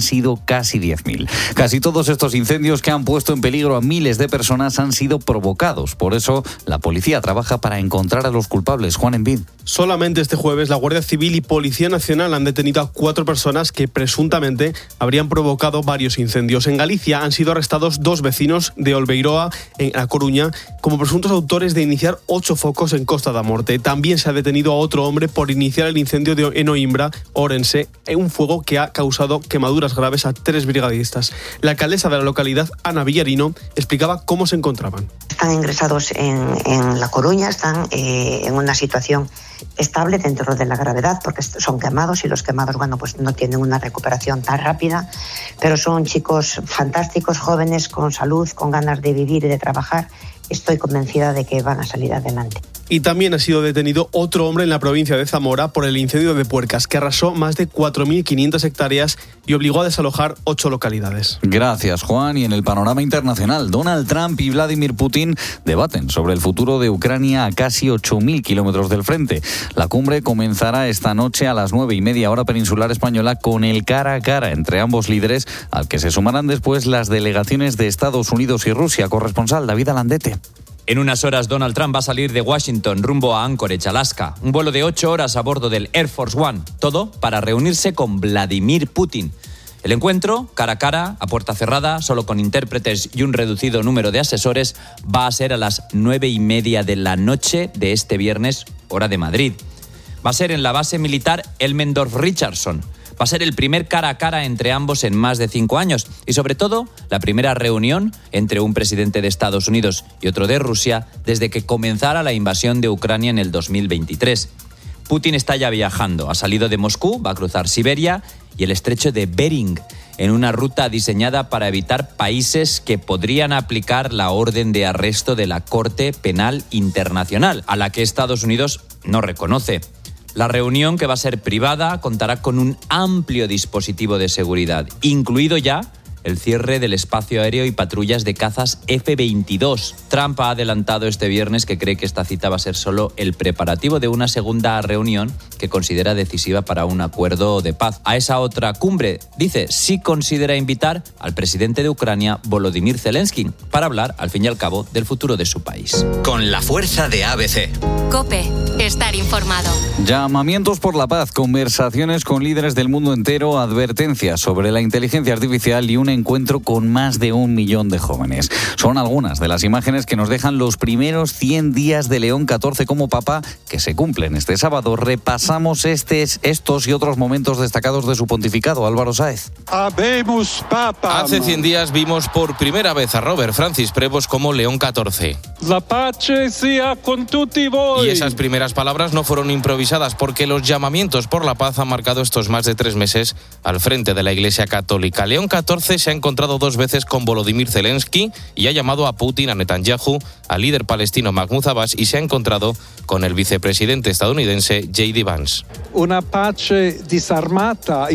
sido casi 10.000. Casi todos estos incendios que han puesto en peligro a miles de personas han sido provocados. Por eso, la policía trabaja para encontrar a los culpables. Juan Envid. Solamente este jueves, la Guardia Civil y Policía Nacional han detenido a 4 personas que presuntamente habrían provocado varios incendios. En Galicia han sido arrestados 2 vecinos de Olveiroa, en A Coruña, como presuntos autores de iniciar 8 focos en Costa da Morte. También se ha detenido a otro hombre por iniciar el incendio en Oimbra, Ourense, en un fuego que ha causado quemaduras graves a 3 brigadistas. La alcaldesa de la localidad, Ana Villarino, explicaba cómo se encontraban. Están ingresados en La Coruña, están en una situación estable dentro de la gravedad, porque son quemados y los quemados, pues no tienen una recuperación tan rápida, pero son chicos fantásticos, jóvenes, con salud, con ganas de vivir y de trabajar. Estoy convencida de que van a salir adelante. Y también ha sido detenido otro hombre en la provincia de Zamora por el incendio de Puercas, que arrasó más de 4.500 hectáreas y obligó a desalojar 8 localidades. Gracias, Juan. Y en el panorama internacional, Donald Trump y Vladimir Putin debaten sobre el futuro de Ucrania a casi 8.000 kilómetros del frente. La cumbre comenzará esta noche a las 9:30 hora peninsular española con el cara a cara entre ambos líderes, al que se sumarán después las delegaciones de Estados Unidos y Rusia. Corresponsal David Alandete. En unas horas, Donald Trump va a salir de Washington rumbo a Anchorage, Alaska. Un vuelo de 8 horas a bordo del Air Force One. Todo para reunirse con Vladimir Putin. El encuentro, cara a cara, a puerta cerrada, solo con intérpretes y un reducido número de asesores, va a ser a las 9:30 de la noche de este viernes, hora de Madrid. Va a ser en la base militar Elmendorf-Richardson. Va a ser el primer cara a cara entre ambos en más de 5 años y, sobre todo, la primera reunión entre un presidente de Estados Unidos y otro de Rusia desde que comenzara la invasión de Ucrania en el 2023. Putin está ya viajando. Ha salido de Moscú, va a cruzar Siberia y el estrecho de Bering en una ruta diseñada para evitar países que podrían aplicar la orden de arresto de la Corte Penal Internacional, a la que Estados Unidos no reconoce. La reunión, que va a ser privada, contará con un amplio dispositivo de seguridad, incluido ya el cierre del espacio aéreo y patrullas de cazas F-22. Trump ha adelantado este viernes que cree que esta cita va a ser solo el preparativo de una segunda reunión que considera decisiva para un acuerdo de paz. A esa otra cumbre, dice, sí considera invitar al presidente de Ucrania, Volodymyr Zelensky, para hablar, al fin y al cabo, del futuro de su país. Con la fuerza de ABC. COPE. Estar informado. Llamamientos por la paz, conversaciones con líderes del mundo entero, advertencias sobre la inteligencia artificial y un encuentro con más de 1 millón de jóvenes. Son algunas de las imágenes que nos dejan los primeros 100 días de León XIV como papa, que se cumplen este sábado. Repasamos estos y otros momentos destacados de su pontificado. Álvaro Sáez. Habemus Papa. Hace 100 días vimos por primera vez a Robert Francis Prevost como León XIV. La pace sia con tutti voi. Y esas primeras palabras no fueron improvisadas, porque los llamamientos por la paz han marcado estos más de 3 meses al frente de la Iglesia Católica. León XIV se ha encontrado 2 veces con Volodymyr Zelensky y ha llamado a Putin, a Netanyahu, al líder palestino Mahmoud Abbas, y se ha encontrado con el vicepresidente estadounidense J.D. Vance. Una paz desarmada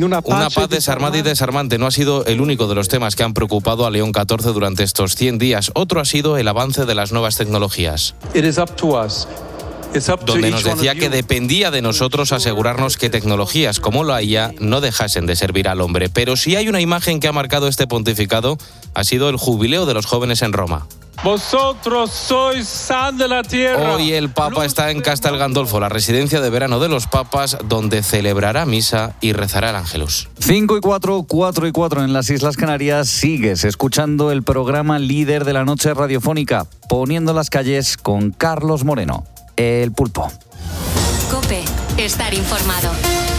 y desarmante no ha sido el único de los temas que han preocupado a León XIV durante estos 100 días. Otro ha sido el avance de las nuevas tecnologías, donde nos decía que dependía de nosotros asegurarnos que tecnologías como la IA no dejasen de servir al hombre. Pero si hay una imagen que ha marcado este pontificado, ha sido el jubileo de los jóvenes en Roma. Vosotros sois sal de la tierra. Hoy el Papa está en Castel Gandolfo, la residencia de verano de los papas, donde celebrará misa y rezará el Ángelus. 5:04, 4:04 en las Islas Canarias. Sigues escuchando el programa líder de la noche radiofónica, Poniendo las calles, con Carlos Moreno, el Pulpo. COPE. Estar informado.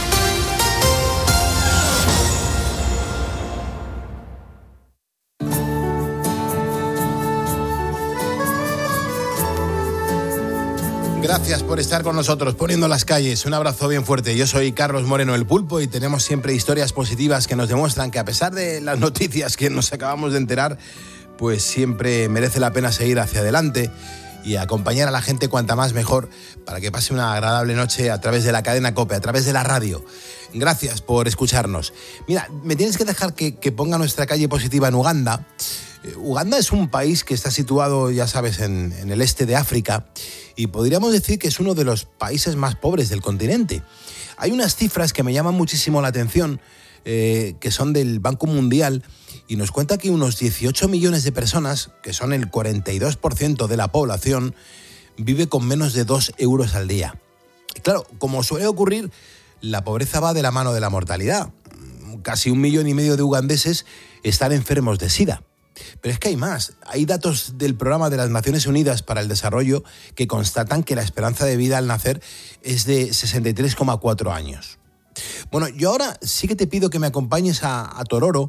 Gracias por estar con nosotros, Poniendo las calles. Un abrazo bien fuerte. Yo soy Carlos Moreno, el Pulpo, y tenemos siempre historias positivas que nos demuestran que, a pesar de las noticias que nos acabamos de enterar, pues siempre merece la pena seguir hacia adelante y acompañar a la gente cuanta más mejor, para que pase una agradable noche a través de la cadena COPE, a través de la radio. Gracias por escucharnos. Mira, me tienes que dejar que ponga nuestra calle positiva en Uganda. Uganda es un país que está situado, ya sabes, en el este de África, y podríamos decir que es uno de los países más pobres del continente. Hay unas cifras que me llaman muchísimo la atención, que son del Banco Mundial, y nos cuenta que unos 18 millones de personas, que son el 42% de la población, vive con menos de 2 euros al día. Y claro, como suele ocurrir, la pobreza va de la mano de la mortalidad. Casi 1,5 millones de ugandeses están enfermos de SIDA. Pero es que hay más. Hay datos del Programa de las Naciones Unidas para el Desarrollo que constatan que la esperanza de vida al nacer es de 63,4 años. Bueno, yo ahora sí que te pido que me acompañes a Tororo.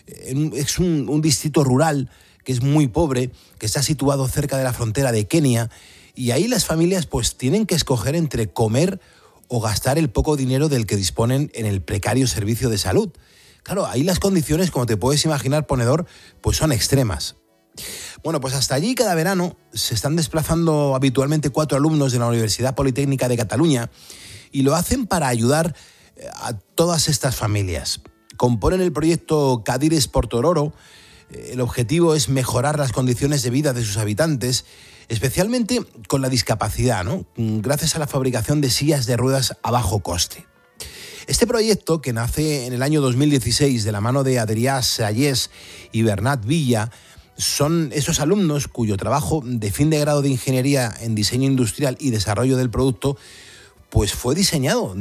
Es un distrito rural que es muy pobre, que está situado cerca de la frontera de Kenia, y ahí las familias pues tienen que escoger entre comer o gastar el poco dinero del que disponen en el precario servicio de salud. Claro, ahí las condiciones, como te puedes imaginar, ponedor, pues son extremas. Bueno, pues hasta allí cada verano se están desplazando habitualmente 4 alumnos de la Universidad Politécnica de Cataluña, y lo hacen para ayudar a todas estas familias. Componen el proyecto Cadires por Tororo. El objetivo es mejorar las condiciones de vida de sus habitantes, especialmente con la discapacidad, ¿no? Gracias a la fabricación de sillas de ruedas a bajo coste. Este proyecto, que nace en el año 2016 de la mano de Adrià Sayés y Bernat Villa, son esos alumnos cuyo trabajo de fin de grado de Ingeniería en Diseño Industrial y Desarrollo del Producto pues fue el diseño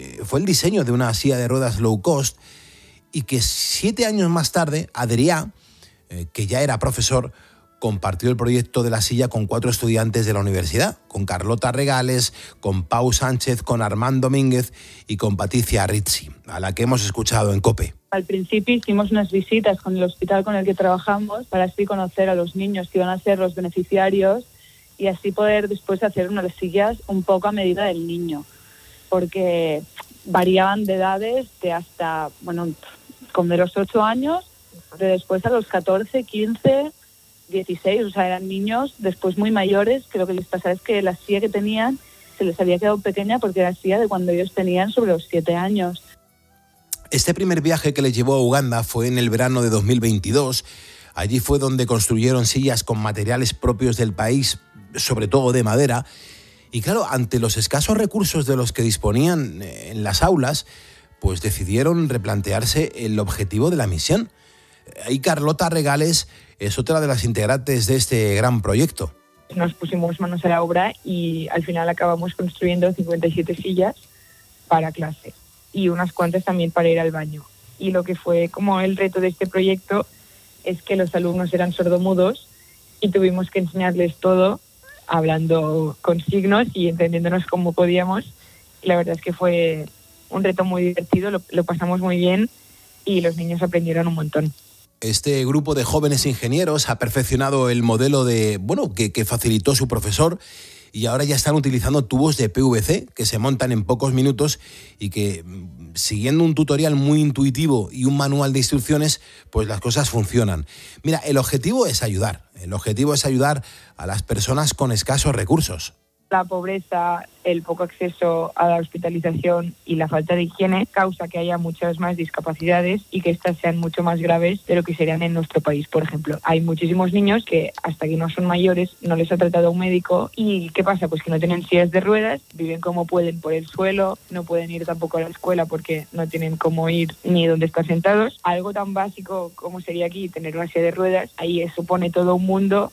de una silla de ruedas low cost, y que 7 años más tarde Adrià, que ya era profesor, compartió el proyecto de la silla con 4 estudiantes de la universidad, con Carlota Regales, con Pau Sánchez, con Armand Domínguez y con Patricia Rizzi, a la que hemos escuchado en COPE. Al principio hicimos unas visitas con el hospital con el que trabajamos para así conocer a los niños que iban a ser los beneficiarios y así poder después hacer unas sillas un poco a medida del niño, porque variaban de edades de hasta, con de los 8 años, de después a los 14, 15, 16, o sea, eran niños después muy mayores, que lo que les pasaba es que la silla que tenían se les había quedado pequeña porque era silla de cuando ellos tenían sobre los 7 años. Este primer viaje que les llevó a Uganda fue en el verano de 2022. Allí fue donde construyeron sillas con materiales propios del país, sobre todo de madera. Y claro, ante los escasos recursos de los que disponían en las aulas, pues decidieron replantearse el objetivo de la misión. Ahí Carlota Regales es otra de las integrantes de este gran proyecto. Nos pusimos manos a la obra y al final acabamos construyendo 57 sillas para clase y unas cuantas también para ir al baño. Y lo que fue como el reto de este proyecto es que los alumnos eran sordomudos y tuvimos que enseñarles todo hablando con signos y entendiéndonos como podíamos. Y la verdad es que fue un reto muy divertido, lo pasamos muy bien y los niños aprendieron un montón. Este grupo de jóvenes ingenieros ha perfeccionado el modelo que facilitó su profesor, y ahora ya están utilizando tubos de PVC que se montan en pocos minutos y que, siguiendo un tutorial muy intuitivo y un manual de instrucciones, pues las cosas funcionan. Mira, el objetivo es ayudar a las personas con escasos recursos. La pobreza, el poco acceso a la hospitalización y la falta de higiene causa que haya muchas más discapacidades y que estas sean mucho más graves de lo que serían en nuestro país, por ejemplo. Hay muchísimos niños que hasta que no son mayores no les ha tratado un médico y ¿qué pasa? Pues que no tienen sillas de ruedas, viven como pueden por el suelo, no pueden ir tampoco a la escuela porque no tienen cómo ir ni dónde estar sentados. Algo tan básico como sería aquí tener una silla de ruedas, ahí supone todo un mundo.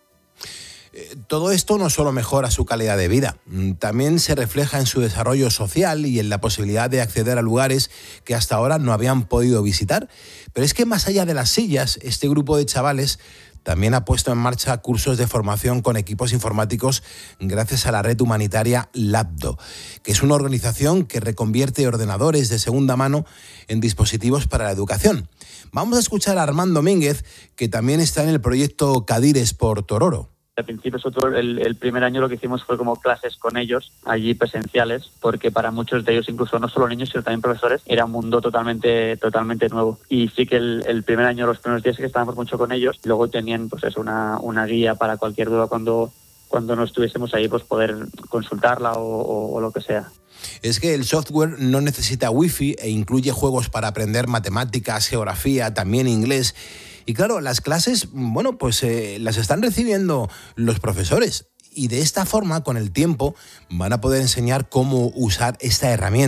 Todo esto no solo mejora su calidad de vida, también se refleja en su desarrollo social y en la posibilidad de acceder a lugares que hasta ahora no habían podido visitar. Pero es que más allá de las sillas, este grupo de chavales también ha puesto en marcha cursos de formación con equipos informáticos gracias a la red humanitaria Labdo, que es una organización que reconvierte ordenadores de segunda mano en dispositivos para la educación. Vamos a escuchar a Armand Domínguez, que también está en el proyecto Cadires por Tororo. Al principio, nosotros el primer año lo que hicimos fue como clases con ellos, allí presenciales, porque para muchos de ellos, incluso no solo niños, sino también profesores, era un mundo totalmente nuevo. Y sí que el primer año, los primeros días sí que estábamos mucho con ellos, luego tenían pues eso, una guía para cualquier duda cuando no estuviésemos ahí, pues poder consultarla o lo que sea. Es que el software no necesita wifi e incluye juegos para aprender matemáticas, geografía, también inglés. Y claro, las clases, las están recibiendo los profesores. Y de esta forma, con el tiempo, van a poder enseñar cómo usar esta herramienta.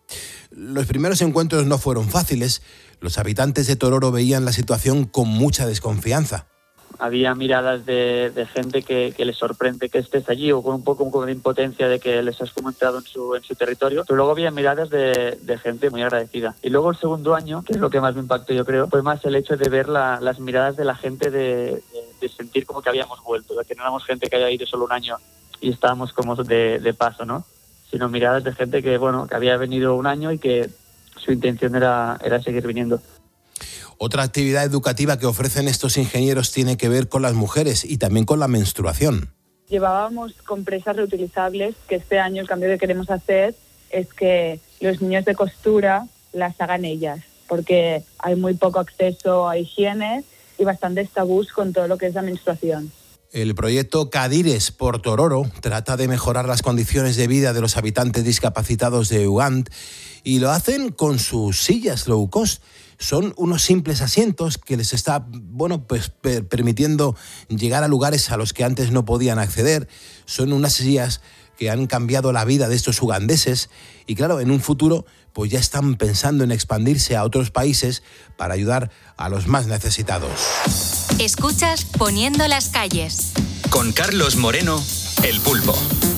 Los primeros encuentros no fueron fáciles. Los habitantes de Tororo veían la situación con mucha desconfianza. Había miradas de gente que les sorprende que estés allí, o con un poco como de impotencia de que les has como entrado en su territorio, pero luego había miradas de gente muy agradecida. Y luego el segundo año, que es lo que más me impactó yo creo, fue más el hecho de ver las miradas de la gente de sentir como que habíamos vuelto, de que no éramos gente que haya ido solo un año y estábamos como de paso, ¿no? Sino miradas de gente que había venido un año y que su intención era seguir viniendo. Otra actividad educativa que ofrecen estos ingenieros tiene que ver con las mujeres y también con la menstruación. Llevábamos compresas reutilizables, que este año el cambio que queremos hacer es que los niños de costura las hagan ellas, porque hay muy poco acceso a higiene y bastantes tabús con todo lo que es la menstruación. El proyecto Cadires por Tororo trata de mejorar las condiciones de vida de los habitantes discapacitados de Uganda y lo hacen con sus sillas low cost. Son unos simples asientos que les está permitiendo llegar a lugares a los que antes no podían acceder. Son unas sillas que han cambiado la vida de estos ugandeses y claro, en un futuro pues ya están pensando en expandirse a otros países para ayudar a los más necesitados. Escuchas Poniendo las calles. Con Carlos Moreno, El Pulpo.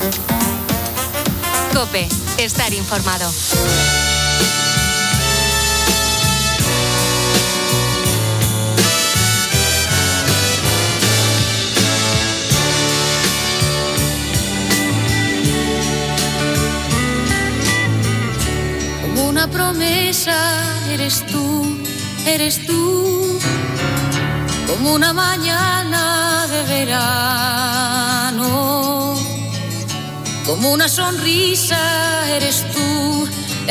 COPE, estar informado. Una promesa eres tú, como una mañana de verano, como una sonrisa eres tú,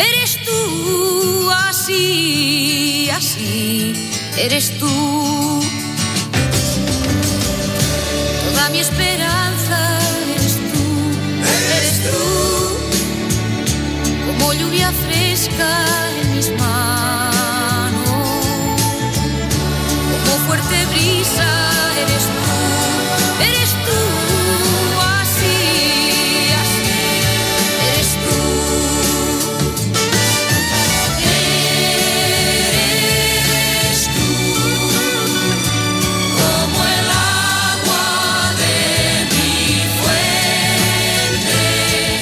así eres tú, toda mi esperanza eres tú, como lluvia fresca en mis manos, como fuerte brisa eres tú, así eres tú. Eres tú, como el agua de mi fuente.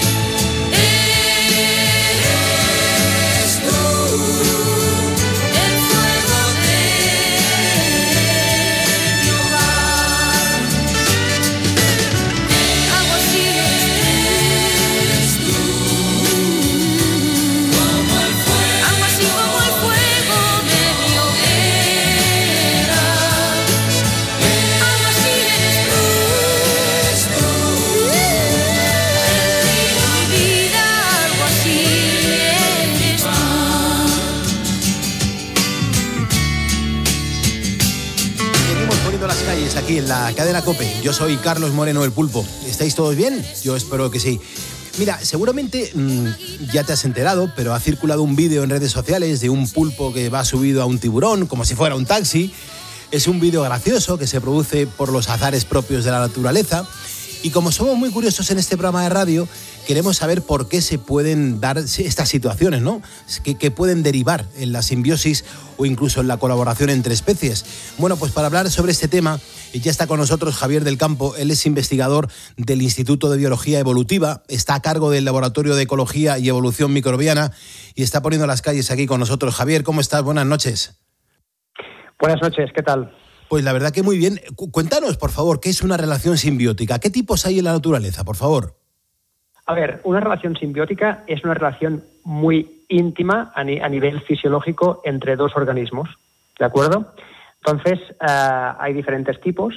Aquí en la cadena COPE. Yo soy Carlos Moreno, El Pulpo. ¿Estáis todos bien? Yo espero que sí. Mira, seguramente ya te has enterado, pero ha circulado un vídeo en redes sociales de un pulpo que va subido a un tiburón, como si fuera un taxi. Es un vídeo gracioso que se produce por los azares propios de la naturaleza. Y como somos muy curiosos en este programa de radio, queremos saber por qué se pueden dar estas situaciones, ¿no? Que pueden derivar en la simbiosis o incluso en la colaboración entre especies. Bueno, pues para hablar sobre este tema ya está con nosotros Javier del Campo. Él es investigador del Instituto de Biología Evolutiva, está a cargo del Laboratorio de Ecología y Evolución Microbiana y está poniendo las calles aquí con nosotros. Javier, ¿cómo estás? Buenas noches. Buenas noches, ¿qué tal? Pues la verdad que muy bien. Cuéntanos, por favor, ¿qué es una relación simbiótica? ¿Qué tipos hay en la naturaleza, por favor? A ver, una relación simbiótica es una relación muy íntima a nivel fisiológico entre dos organismos, ¿de acuerdo? Entonces, hay diferentes tipos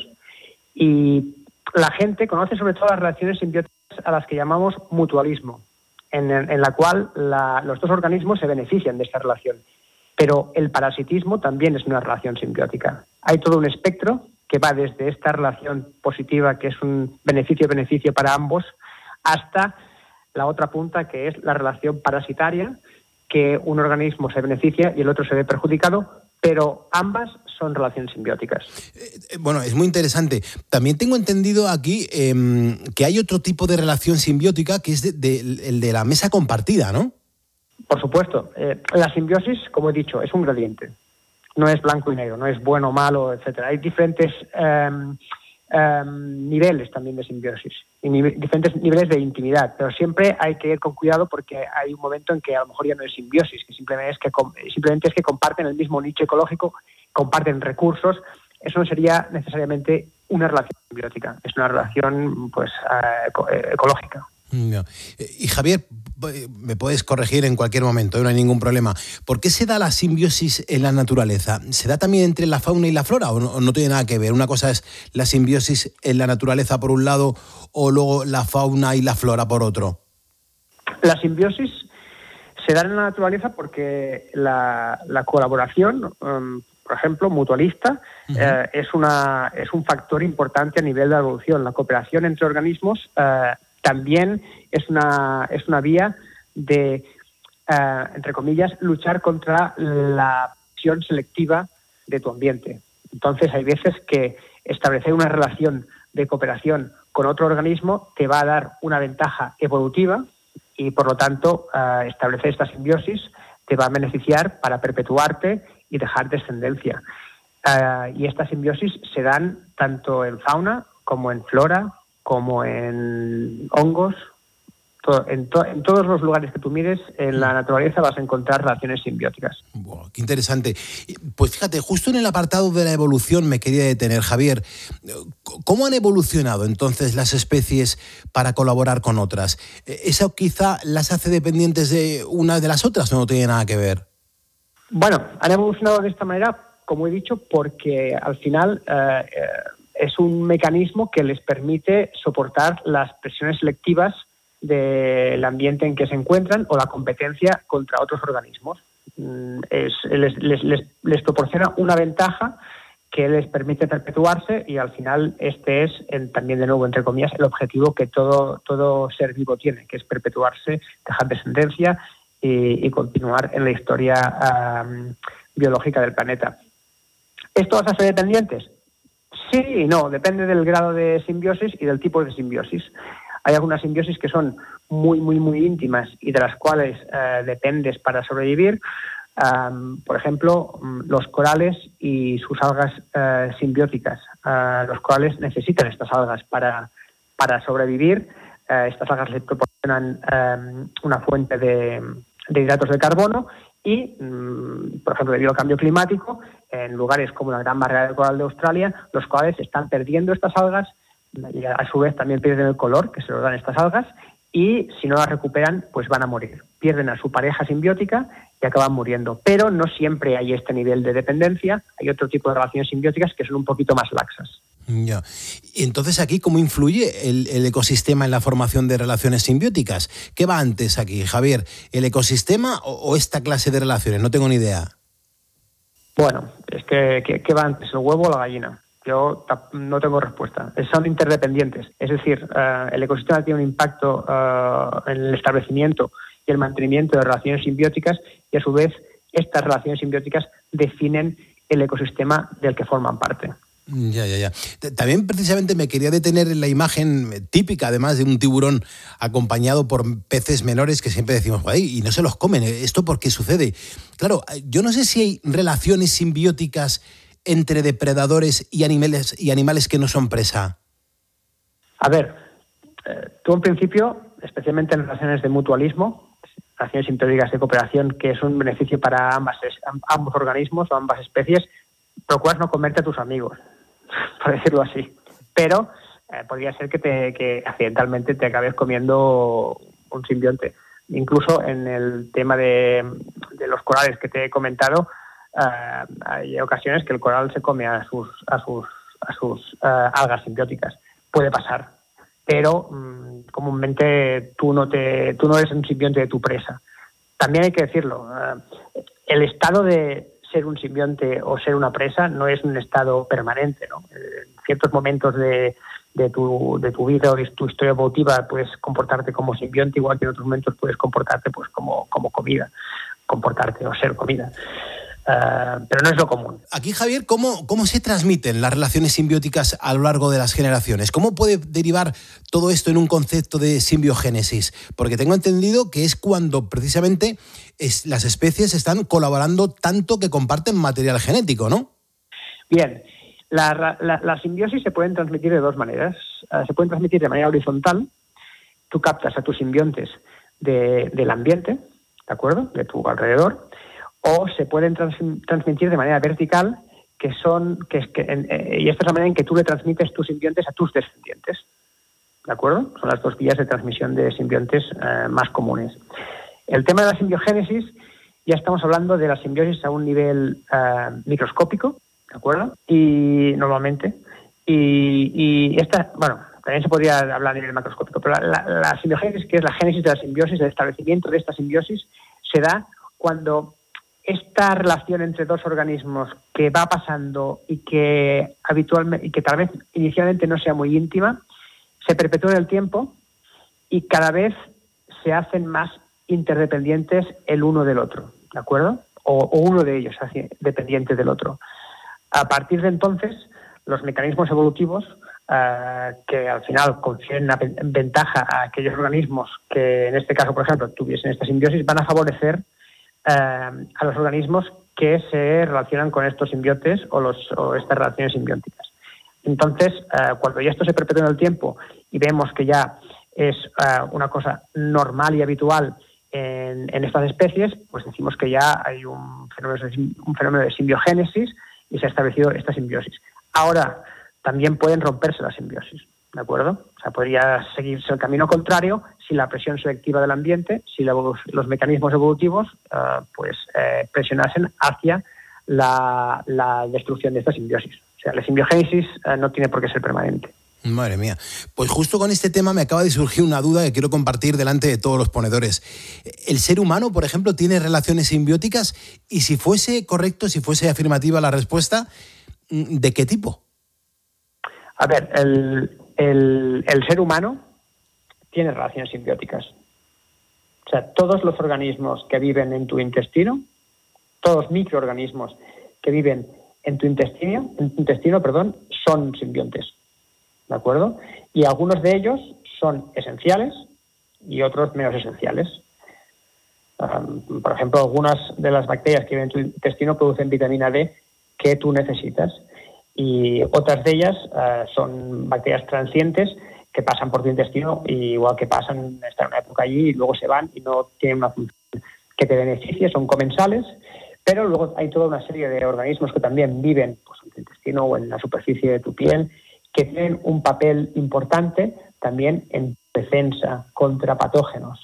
y la gente conoce sobre todo las relaciones simbióticas a las que llamamos mutualismo, en la cual los dos organismos se benefician de esta relación. Pero el parasitismo también es una relación simbiótica. Hay todo un espectro que va desde esta relación positiva, que es un beneficio para ambos, hasta la otra punta, que es la relación parasitaria, que un organismo se beneficia y el otro se ve perjudicado, pero ambas son relaciones simbióticas. Bueno, es muy interesante. También tengo entendido aquí que hay otro tipo de relación simbiótica que es el de la mesa compartida, ¿no? Por supuesto. La simbiosis, como he dicho, es un gradiente. No es blanco y negro, no es bueno o malo, etcétera. Hay diferentes niveles también de simbiosis y diferentes niveles de intimidad, pero siempre hay que ir con cuidado porque hay un momento en que a lo mejor ya no es simbiosis, que simplemente es que comparten el mismo nicho ecológico, comparten recursos. Eso no sería necesariamente una relación simbiótica, es una relación ecológica. No. Y Javier, me puedes corregir en cualquier momento, no hay ningún problema. ¿Por qué se da la simbiosis en la naturaleza? ¿Se da también entre la fauna y la flora o no tiene nada que ver? Una cosa es la simbiosis en la naturaleza por un lado o luego la fauna y la flora por otro. La simbiosis se da en la naturaleza porque la colaboración, por ejemplo, mutualista, es un factor importante a nivel de la evolución. La cooperación entre organismos también es una vía de, entre comillas, luchar contra la presión selectiva de tu ambiente. Entonces, hay veces que establecer una relación de cooperación con otro organismo te va a dar una ventaja evolutiva y, por lo tanto, establecer esta simbiosis te va a beneficiar para perpetuarte y dejar descendencia. Y estas simbiosis se dan tanto en fauna como en flora, como en hongos. En todos los lugares que tú mires en la naturaleza vas a encontrar relaciones simbióticas. Wow, qué interesante. Pues fíjate, justo en el apartado de la evolución me quería detener, Javier. ¿Cómo han evolucionado entonces las especies para colaborar con otras? ¿Eso quizá las hace dependientes de unas de las otras o no tiene nada que ver? Bueno, han evolucionado de esta manera, como he dicho, porque al final es un mecanismo que les permite soportar las presiones selectivas del ambiente en que se encuentran o la competencia contra otros organismos. Les proporciona una ventaja que les permite perpetuarse y al final este es, también de nuevo, entre comillas, el objetivo que todo ser vivo tiene, que es perpetuarse, dejar descendencia y continuar en la historia biológica del planeta. ¿Esto vas a ser dependientes? Sí y no, depende del grado de simbiosis y del tipo de simbiosis. Hay algunas simbiosis que son muy, muy, muy íntimas y de las cuales dependes para sobrevivir. Por ejemplo, los corales y sus algas simbióticas. Los corales necesitan estas algas para sobrevivir. Estas algas les proporcionan una fuente de hidratos de carbono y, por ejemplo, debido al cambio climático, en lugares como la Gran Barrera de Coral de Australia, los corales están perdiendo estas algas y a su vez también pierden el color que se lo dan estas algas y si no las recuperan pues van a morir. Pierden a su pareja simbiótica y acaban muriendo. Pero no siempre hay este nivel de dependencia, hay otro tipo de relaciones simbióticas que son un poquito más laxas. Ya. Entonces, ¿aquí cómo influye el ecosistema en la formación de relaciones simbióticas? ¿Qué va antes aquí, Javier? ¿El ecosistema o esta clase de relaciones? No tengo ni idea. Bueno, es que ¿qué va antes, el huevo o la gallina? Yo no tengo respuesta. Son interdependientes. Es decir, el ecosistema tiene un impacto en el establecimiento y el mantenimiento de relaciones simbióticas y, a su vez, estas relaciones simbióticas definen el ecosistema del que forman parte. Ya. También precisamente me quería detener en la imagen típica, además de un tiburón acompañado por peces menores que siempre decimos, y no se los comen. ¿Esto por qué sucede? Claro, yo no sé si hay relaciones simbióticas entre depredadores y animales que no son presa. A ver, tú en principio, especialmente en relaciones de mutualismo, relaciones simbióticas de cooperación, que es un beneficio para ambos organismos o ambas especies, procuras no comerte a tus amigos, por decirlo así. Pero podría ser que accidentalmente te acabes comiendo un simbionte. Incluso en el tema de los corales que te he comentado, hay ocasiones que el coral se come a sus algas simbióticas. Puede pasar, pero comúnmente tú no eres un simbionte de tu presa. También hay que decirlo, el estado de ser un simbionte o ser una presa no es un estado permanente, ¿no? En ciertos momentos de tu vida o de tu historia evolutiva puedes comportarte como simbionte, igual que en otros momentos puedes comportarte pues como comida, comportarte o ser comida. pero no es lo común. Aquí, Javier, ¿cómo se transmiten las relaciones simbióticas a lo largo de las generaciones? ¿Cómo puede derivar todo esto en un concepto de simbiogénesis? Porque tengo entendido que es cuando precisamente las especies están colaborando tanto que comparten material genético, ¿no? Bien, la simbiosis se pueden transmitir de dos maneras. Se pueden transmitir de manera horizontal. Tú captas a tus simbiontes del ambiente, ¿de acuerdo?, de tu alrededor, o se pueden transmitir de manera vertical, y esta es la manera en que tú le transmites tus simbiontes a tus descendientes, ¿de acuerdo? Son las dos vías de transmisión de simbiontes más comunes. El tema de la simbiogénesis, ya estamos hablando de la simbiosis a un nivel microscópico, ¿de acuerdo? Y normalmente, y esta, bueno, también se podría hablar a nivel macroscópico, pero la simbiogénesis, que es la génesis de la simbiosis, el establecimiento de esta simbiosis, se da cuando esta relación entre dos organismos que va pasando y que habitualmente y que tal vez inicialmente no sea muy íntima, se perpetúa en el tiempo y cada vez se hacen más interdependientes el uno del otro, ¿de acuerdo? O uno de ellos hace dependiente del otro. A partir de entonces, los mecanismos evolutivos que al final confieren una ventaja a aquellos organismos que, en este caso, por ejemplo, tuviesen esta simbiosis, van a favorecer a los organismos que se relacionan con estos simbiontes o estas relaciones simbióticas. Entonces, cuando ya esto se perpetúa en el tiempo y vemos que ya es una cosa normal y habitual en estas especies, pues decimos que ya hay un fenómeno de simbiogénesis y se ha establecido esta simbiosis. Ahora, también pueden romperse las simbiosis, ¿de acuerdo? O sea, podría seguirse el camino contrario si la presión selectiva del ambiente, si los mecanismos evolutivos presionasen hacia la destrucción de esta simbiosis. O sea, la simbiogénesis no tiene por qué ser permanente. Madre mía. Pues justo con este tema me acaba de surgir una duda que quiero compartir delante de todos los ponedores. ¿El ser humano, por ejemplo, tiene relaciones simbióticas? Y si fuese correcto, si fuese afirmativa la respuesta, ¿de qué tipo? A ver, el ser humano tiene relaciones simbióticas. O sea, todos los organismos que viven en tu intestino, todos los microorganismos que viven en tu intestino, son simbiontes, ¿de acuerdo? Y algunos de ellos son esenciales y otros menos esenciales. Por ejemplo, algunas de las bacterias que viven en tu intestino producen vitamina D que tú necesitas. Y otras de ellas son bacterias transientes que pasan por tu intestino y igual que pasan, están una época allí y luego se van y no tienen una función que te beneficie, son comensales, pero luego hay toda una serie de organismos que también viven pues, en tu intestino o en la superficie de tu piel, que tienen un papel importante también en defensa contra patógenos.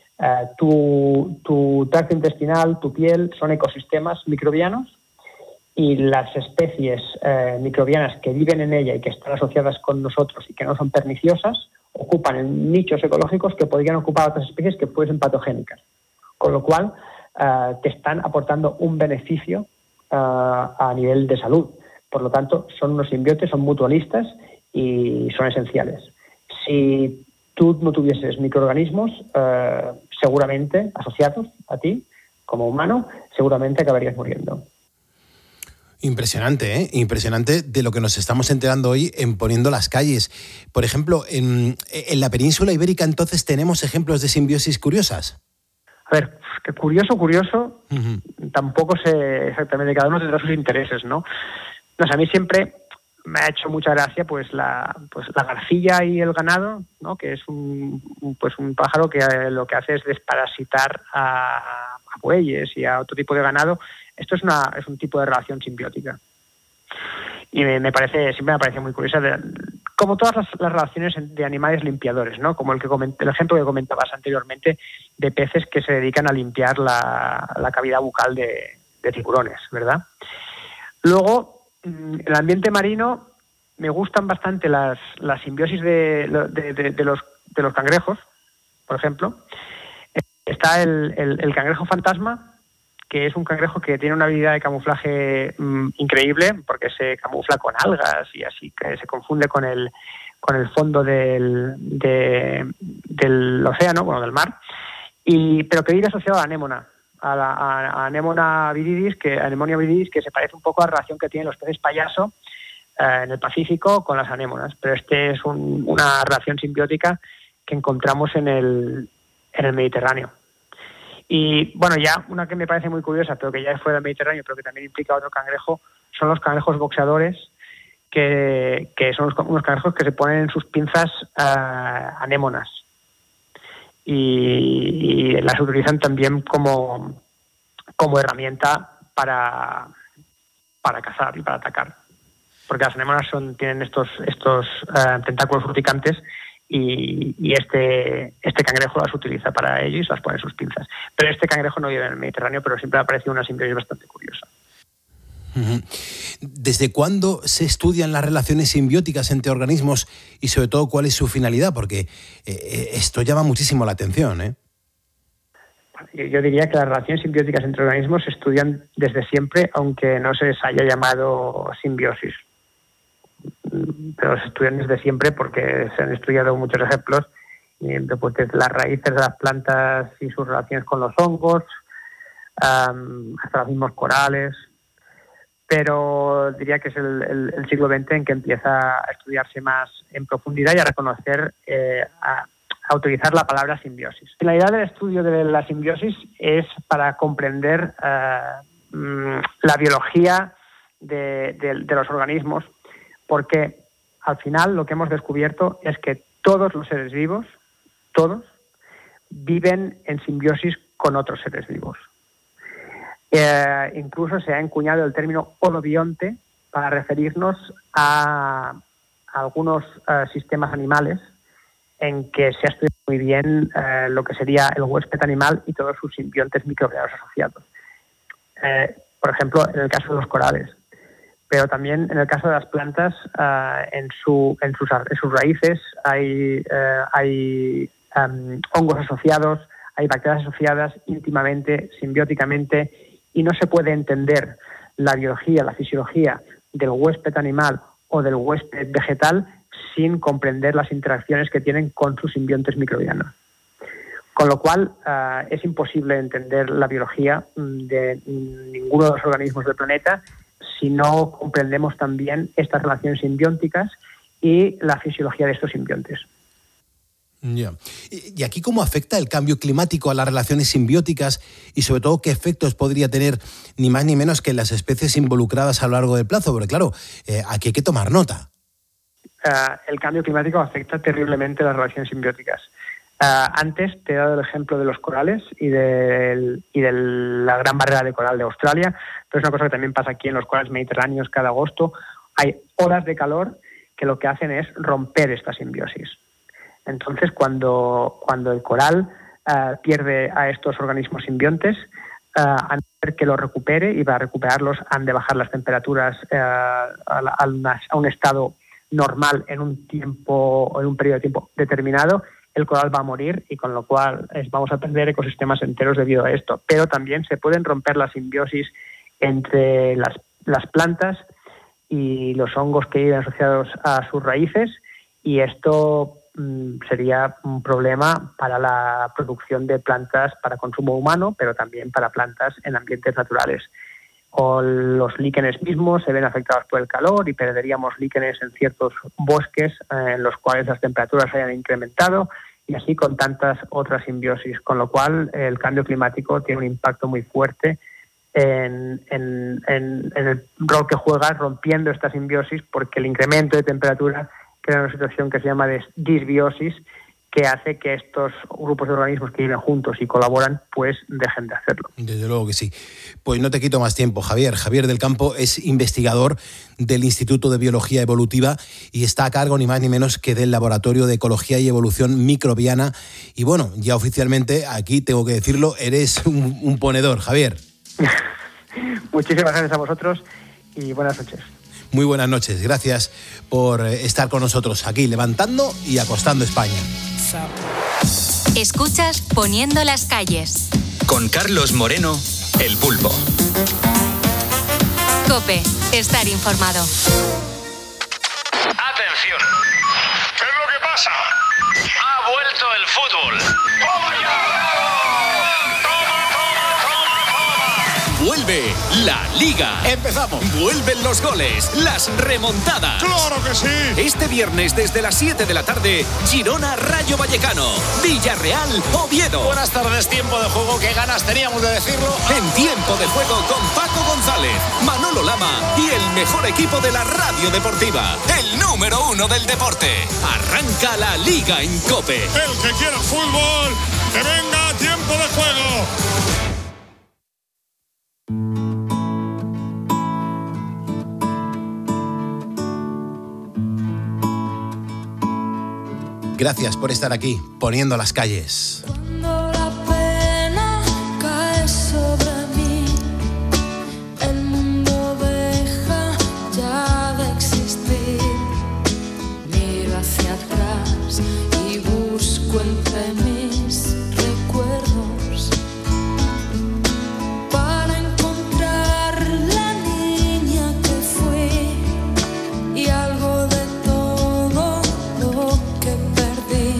Tu tracto intestinal, tu piel, son ecosistemas microbianos y las especies microbianas que viven en ella y que están asociadas con nosotros y que no son perniciosas, ocupan en nichos ecológicos que podrían ocupar otras especies que fuesen patogénicas. Con lo cual, te están aportando un beneficio a nivel de salud. Por lo tanto, son unos simbiontes, son mutualistas y son esenciales. Si tú no tuvieses microorganismos, seguramente asociados a ti, como humano, seguramente acabarías muriendo. Impresionante, ¿eh? Impresionante de lo que nos estamos enterando hoy en Poniendo las Calles. Por ejemplo, en la península ibérica, entonces, ¿tenemos ejemplos de simbiosis curiosas? A ver, que curioso, tampoco sé exactamente, cada uno tendrá sus intereses, ¿no? No sé, a mí siempre me ha hecho mucha gracia pues la garcilla y el ganado, ¿no? Que es un pájaro que lo que hace es desparasitar a bueyes y a otro tipo de ganado. Esto es un tipo de relación simbiótica. Y siempre me parece muy curiosa, como todas las relaciones de animales limpiadores, ¿no? Como el ejemplo que comentabas anteriormente de peces que se dedican a limpiar la cavidad bucal de tiburones, ¿verdad? Luego, en el ambiente marino me gustan bastante las simbiosis de los cangrejos, por ejemplo. Está el cangrejo fantasma, que es un cangrejo que tiene una habilidad de camuflaje increíble, porque se camufla con algas y así, que se confunde con el fondo del océano, bueno, del mar, pero que vive asociado a la anémona, a Anemona viridis, que se parece un poco a la relación que tienen los peces payaso en el Pacífico con las anémonas, pero este es una relación simbiótica que encontramos en el Mediterráneo. Y bueno, ya una que me parece muy curiosa, pero que ya es fuera del Mediterráneo, pero que también implica otro cangrejo, son los cangrejos boxeadores, que son unos cangrejos que se ponen en sus pinzas anémonas. Y las utilizan también como herramienta para cazar y para atacar. Porque las anémonas tienen estos tentáculos urticantes y este cangrejo las utiliza para ello y se las pone en sus pinzas. Pero este cangrejo no vive en el Mediterráneo, pero siempre ha parecido una simbiosis bastante curiosa. ¿Desde cuándo se estudian las relaciones simbióticas entre organismos y sobre todo cuál es su finalidad? Porque esto llama muchísimo la atención, ¿eh? Yo diría que las relaciones simbióticas entre organismos se estudian desde siempre, aunque no se les haya llamado simbiosis. Pero se estudian desde siempre porque se han estudiado muchos ejemplos, pues desde las raíces de las plantas y sus relaciones con los hongos, hasta los mismos corales. Pero diría que es el siglo XX en que empieza a estudiarse más en profundidad y a reconocer, a utilizar la palabra simbiosis. La idea del estudio de la simbiosis es para comprender la biología de los organismos, porque al final lo que hemos descubierto es que todos los seres vivos, todos, viven en simbiosis con otros seres vivos. Incluso se ha encuñado el término holobionte para referirnos a algunos sistemas animales en que se ha estudiado muy bien lo que sería el huésped animal y todos sus simbiontes microbianos asociados. Por ejemplo, en el caso de los corales, pero también en el caso de las plantas, en sus raíces hay hongos asociados, hay bacterias asociadas íntimamente, simbióticamente, y no se puede entender la biología, la fisiología del huésped animal o del huésped vegetal sin comprender las interacciones que tienen con sus simbiontes microbianos. Con lo cual, es imposible entender la biología de ninguno de los organismos del planeta si no comprendemos también estas relaciones simbióticas y la fisiología de estos simbiontes. Yeah. ¿Y aquí cómo afecta el cambio climático a las relaciones simbióticas y sobre todo qué efectos podría tener ni más ni menos que las especies involucradas a lo largo del plazo? Porque claro, aquí hay que tomar nota. El cambio climático afecta terriblemente las relaciones simbióticas. Antes te he dado el ejemplo de los corales y de la gran barrera de coral de Australia, pero es una cosa que también pasa aquí en los corales mediterráneos cada agosto. Hay olas de calor que lo que hacen es romper esta simbiosis. Entonces, cuando el coral pierde a estos organismos simbiontes, a que lo recupere, y para recuperarlos han de bajar las temperaturas a un estado normal en un periodo de tiempo determinado, el coral va a morir y con lo cual vamos a perder ecosistemas enteros debido a esto. Pero también se pueden romper la simbiosis entre las plantas y los hongos que viven asociados a sus raíces, y esto sería un problema para la producción de plantas para consumo humano, pero también para plantas en ambientes naturales. O los líquenes mismos se ven afectados por el calor y perderíamos líquenes en ciertos bosques en los cuales las temperaturas hayan incrementado, y así con tantas otras simbiosis, con lo cual el cambio climático tiene un impacto muy fuerte en el rol que juega rompiendo esta simbiosis, porque el incremento de temperatura crea una situación que se llama disbiosis, que hace que estos grupos de organismos que viven juntos y colaboran, pues dejen de hacerlo. Desde luego que sí. Pues no te quito más tiempo, Javier. Javier del Campo es investigador del Instituto de Biología Evolutiva y está a cargo ni más ni menos que del Laboratorio de Ecología y Evolución Microbiana. Y bueno, ya oficialmente, aquí tengo que decirlo, eres un ponedor, Javier. Muchísimas gracias a vosotros y buenas noches. Muy buenas noches. Gracias por estar con nosotros aquí, levantando y acostando España. Escuchas Poniendo las calles. Con Carlos Moreno, El Pulpo. COPE. Estar informado. Atención. ¿Qué es lo que pasa? Ha vuelto el fútbol. ¡Toma ya! ¡Toma, toma, toma! Vuelve la Liga. ¡Empezamos! Vuelven los goles, las remontadas. ¡Claro que sí! Este viernes desde las 7 de la tarde, Girona Rayo Vallecano, Villarreal Oviedo. Buenas tardes, tiempo de juego, qué ganas teníamos de decirlo. En Tiempo de Juego con Paco González, Manolo Lama y el mejor equipo de la radio deportiva, el número 1 del deporte. Arranca la Liga en COPE. El que quiera fútbol, que venga a Tiempo de Juego. Gracias por estar aquí, poniendo las calles. Cuando la pena cae sobre mí, el mundo deja ya de existir. Miro hacia atrás y busco entre mis recuerdos para encontrar la niña que fui y algo de todo lo que perdí.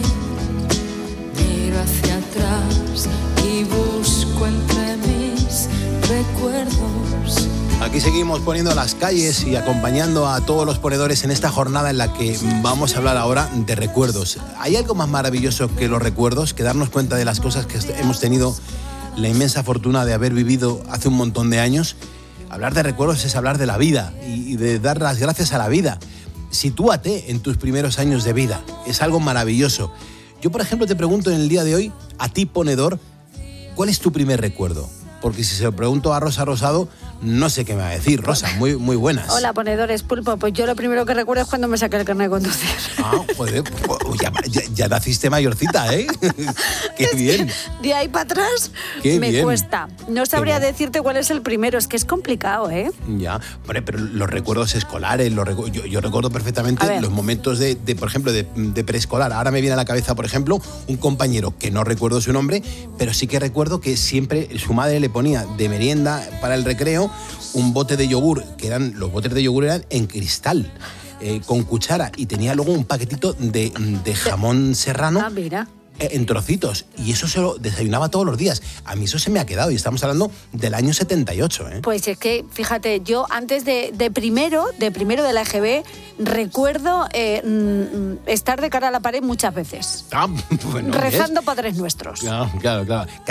Miro hacia atrás y busco entre mis recuerdos. Aquí seguimos poniendo las calles y acompañando a todos los ponedores en esta jornada en la que vamos a hablar ahora de recuerdos. ¿Hay algo más maravilloso que los recuerdos? Que darnos cuenta de las cosas que hemos tenido la inmensa fortuna de haber vivido hace un montón de años. Hablar de recuerdos es hablar de la vida y de dar las gracias a la vida. Sitúate en tus primeros años de vida. Es algo maravilloso. Yo, por ejemplo, te pregunto en el día de hoy, a ti, ponedor, ¿cuál es tu primer recuerdo? Porque si se lo pregunto a Rosa Rosado, no sé qué me va a decir. Rosa, muy buenas. Hola, ponedores, Pulpo. Pues yo lo primero que recuerdo es cuando me saqué el carnet de conducir. Ah, joder, pues ya naciste mayorcita, ¿eh? Qué bien. De ahí para atrás Qué me bien. cuesta. No sabría decirte cuál es el primero, es que es complicado, ¿eh? Ya, hombre, pero los recuerdos escolares, yo recuerdo perfectamente los momentos de por ejemplo, de preescolar. Ahora me viene a la cabeza, por ejemplo, un compañero que no recuerdo su nombre, pero sí que recuerdo que siempre su madre le ponía de merienda para el recreo un bote de yogur, los botes de yogur eran en cristal, con cuchara, y tenía luego un paquetito de jamón serrano. Ah, mira. En trocitos, y eso se lo desayunaba todos los días. A mí eso se me ha quedado, y estamos hablando del año 78, ¿eh? Pues es que, fíjate, yo antes de primero de la EGB, recuerdo estar de cara a la pared muchas veces. Ah, bueno, rezando Padres Nuestros. Claro,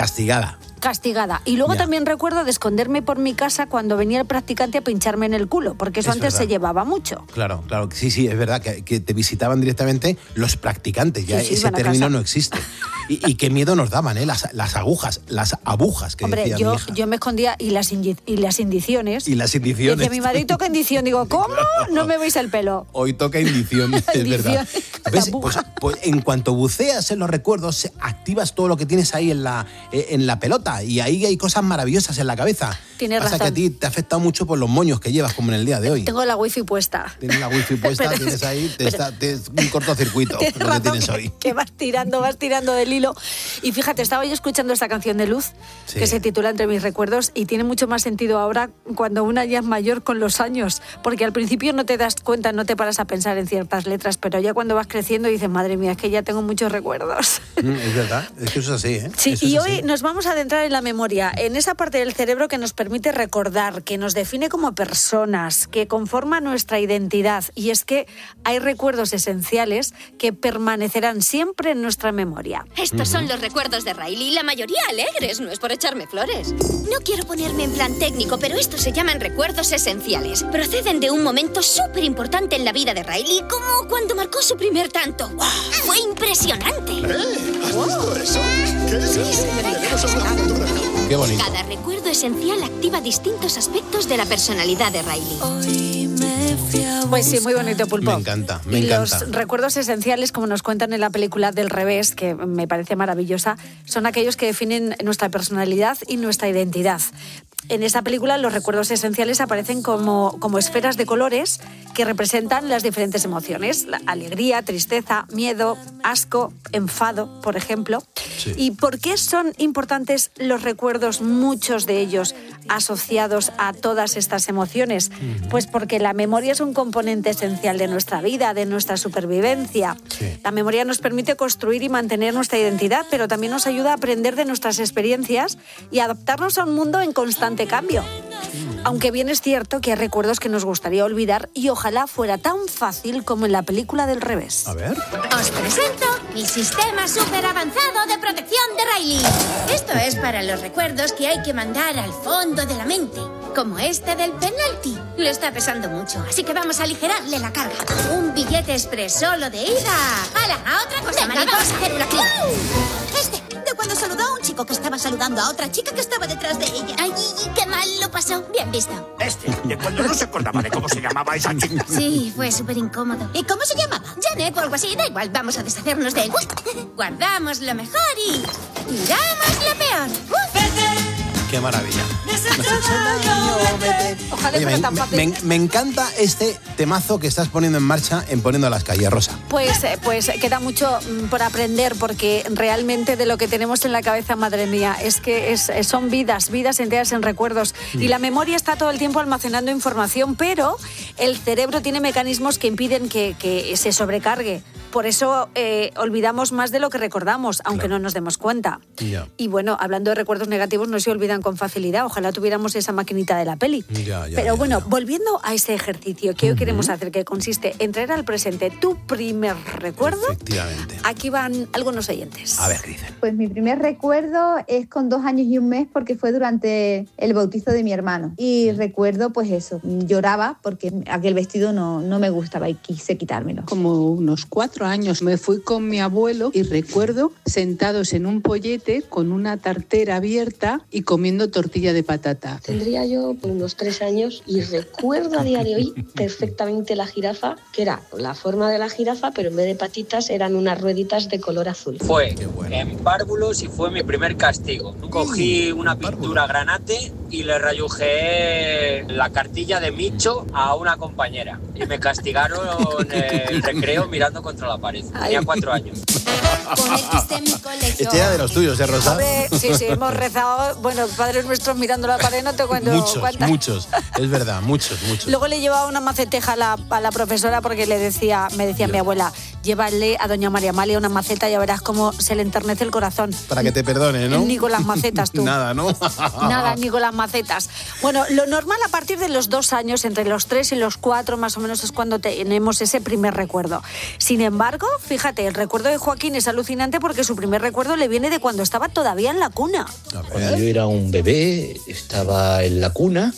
castigada. Y luego Ya. también recuerdo de esconderme por mi casa cuando venía el practicante a pincharme en el culo, porque eso Es antes verdad. se llevaba mucho. Claro, sí, es verdad que te visitaban directamente los practicantes, ya Sí, ese iban a término casa. no existe. Y qué miedo nos daban, ¿eh? Las agujas que Hombre, decía mi hija. yo me escondía y las indiciones. Y las indiciones. Dice mi madre, toca indición. Digo, ¿cómo? No me veis el pelo. Hoy toca indición, es verdad. Indición, ¿Ves? aguja. Pues en cuanto buceas en los recuerdos, activas todo lo que tienes ahí en la pelota, y ahí hay cosas maravillosas en la cabeza. Tienes Pasa razón. que a ti te ha afectado mucho por los moños que llevas, como en el día de hoy. Tengo la wifi puesta. Tienes la wifi puesta, Pero- tienes ahí, pero- es un cortocircuito Tienes lo que razón tienes hoy. que vas tirando del hilo. Y fíjate, estaba yo escuchando esta canción de Luz, Sí. que se titula Entre mis recuerdos, y tiene mucho más sentido ahora cuando una ya es mayor con los años, porque al principio no te das cuenta, no te paras a pensar en ciertas letras, pero ya cuando vas creciendo dices, madre mía, es que ya tengo muchos recuerdos. Es verdad, es que eso es así, ¿eh? Sí, Eso y es hoy así. nos vamos a adentrar en la memoria, en esa parte del cerebro que nos permite recordar, que nos define como personas, que conforma nuestra identidad. Y es que hay recuerdos esenciales que permanecerán siempre en nuestra memoria. Estos son los recuerdos de Riley, la mayoría alegres, no es por echarme flores. No quiero ponerme en plan técnico, pero estos se llaman recuerdos esenciales. Proceden de un momento súper importante en la vida de Riley, como cuando marcó su primer tanto. ¡Wow! ¡Fue impresionante! ¿Has visto eso? ¿Qué es eso? Tenemos una fotografía. Qué bonito. Cada recuerdo esencial activa distintos aspectos de la personalidad de Riley. Pues sí, muy bonito, Pulpo. Me encanta. Y los recuerdos esenciales, como nos cuentan en la película Del Revés, que me parece maravillosa, son aquellos que definen nuestra personalidad y nuestra identidad. En esta película los recuerdos esenciales aparecen como esferas de colores que representan las diferentes emociones: la alegría, tristeza, miedo, asco, enfado, por ejemplo. Sí. ¿Y por qué son importantes los recuerdos, muchos de ellos asociados a todas estas emociones? Pues porque la memoria es un componente esencial de nuestra vida, de nuestra supervivencia. Sí. La memoria nos permite construir y mantener nuestra identidad, pero también nos ayuda a aprender de nuestras experiencias y adaptarnos a un mundo en constante bastante cambio. Aunque bien es cierto que hay recuerdos que nos gustaría olvidar y ojalá fuera tan fácil como en la película del revés. A ver. Os presento mi sistema súper avanzado de protección de Riley. Esto es para los recuerdos que hay que mandar al fondo de la mente, como este del penalti. Le está pesando mucho, así que vamos a aligerarle la carga. Un billete express solo de ida. ¡Hala, a otra cosa, mariposa! Vamos a hacer una clínica. De cuando saludó a un chico que estaba saludando a otra chica que estaba detrás de ella. ¡Ay, qué mal lo pasó! Bien visto. De cuando no se acordaba de cómo se llamaba esa chica. Sí, fue súper incómodo. ¿Y cómo se llamaba? Janet o algo así, da igual, vamos a deshacernos de él. Guardamos lo mejor y tiramos lo peor. Qué maravilla. Ojalá fuera tan fácil. Me encanta este temazo que estás poniendo en marcha en Poniendo las Calles, Rosa. Pues queda mucho por aprender, porque realmente de lo que tenemos en la cabeza, madre mía, es que son vidas enteras en recuerdos. Y la memoria está todo el tiempo almacenando información, pero el cerebro tiene mecanismos que impiden que se sobrecargue. Por eso olvidamos más de lo que recordamos, aunque no nos demos cuenta. Ya. Y bueno, hablando de recuerdos negativos, no se olvidan con facilidad. Ojalá tuviéramos esa maquinita de la peli. Pero bueno, volviendo a ese ejercicio que hoy queremos hacer, que consiste en traer al presente tu primer recuerdo. Efectivamente. Aquí van algunos oyentes. A ver qué dicen. Pues mi primer recuerdo es con 2 años y un mes, porque fue durante el bautizo de mi hermano. Y recuerdo, pues eso, lloraba porque aquel vestido no me gustaba y quise quitármelo. Como unos 4 años me fui con mi abuelo y recuerdo sentados en un pollete con una tartera abierta y comiendo tortilla de patata. Tendría yo unos 3 años y recuerdo a día de hoy perfectamente la jirafa, que era la forma de la jirafa, pero en vez de patitas eran unas rueditas de color azul. Fue en párvulos y fue mi primer castigo. Cogí una pintura granate y le rayujé la cartilla de Micho a una compañera. Y me castigaron el recreo mirando contra la pared. Tenía 4 años. Este era de los tuyos, Rosa? Hombre, sí, hemos rezado, bueno, Padres Nuestros mirando la pared, no te cuento cuántas. Muchos, es verdad, muchos. Luego le llevaba una maceteja a la profesora porque me decía mi abuela, llévale a doña María Amalia una maceta y ya verás cómo se le enternece el corazón. Para que te perdone, ¿no? Ni con las macetas tú. Nada, ¿no? Nada, ni con las macetas. Bueno, lo normal a partir de los 2 años, entre los 3 y los 4 más o menos, es cuando tenemos ese primer recuerdo. Sin embargo, fíjate, el recuerdo de Joaquín es alucinante porque su primer recuerdo le viene de cuando estaba todavía en la cuna. Cuando yo era un bebé, estaba en la cuna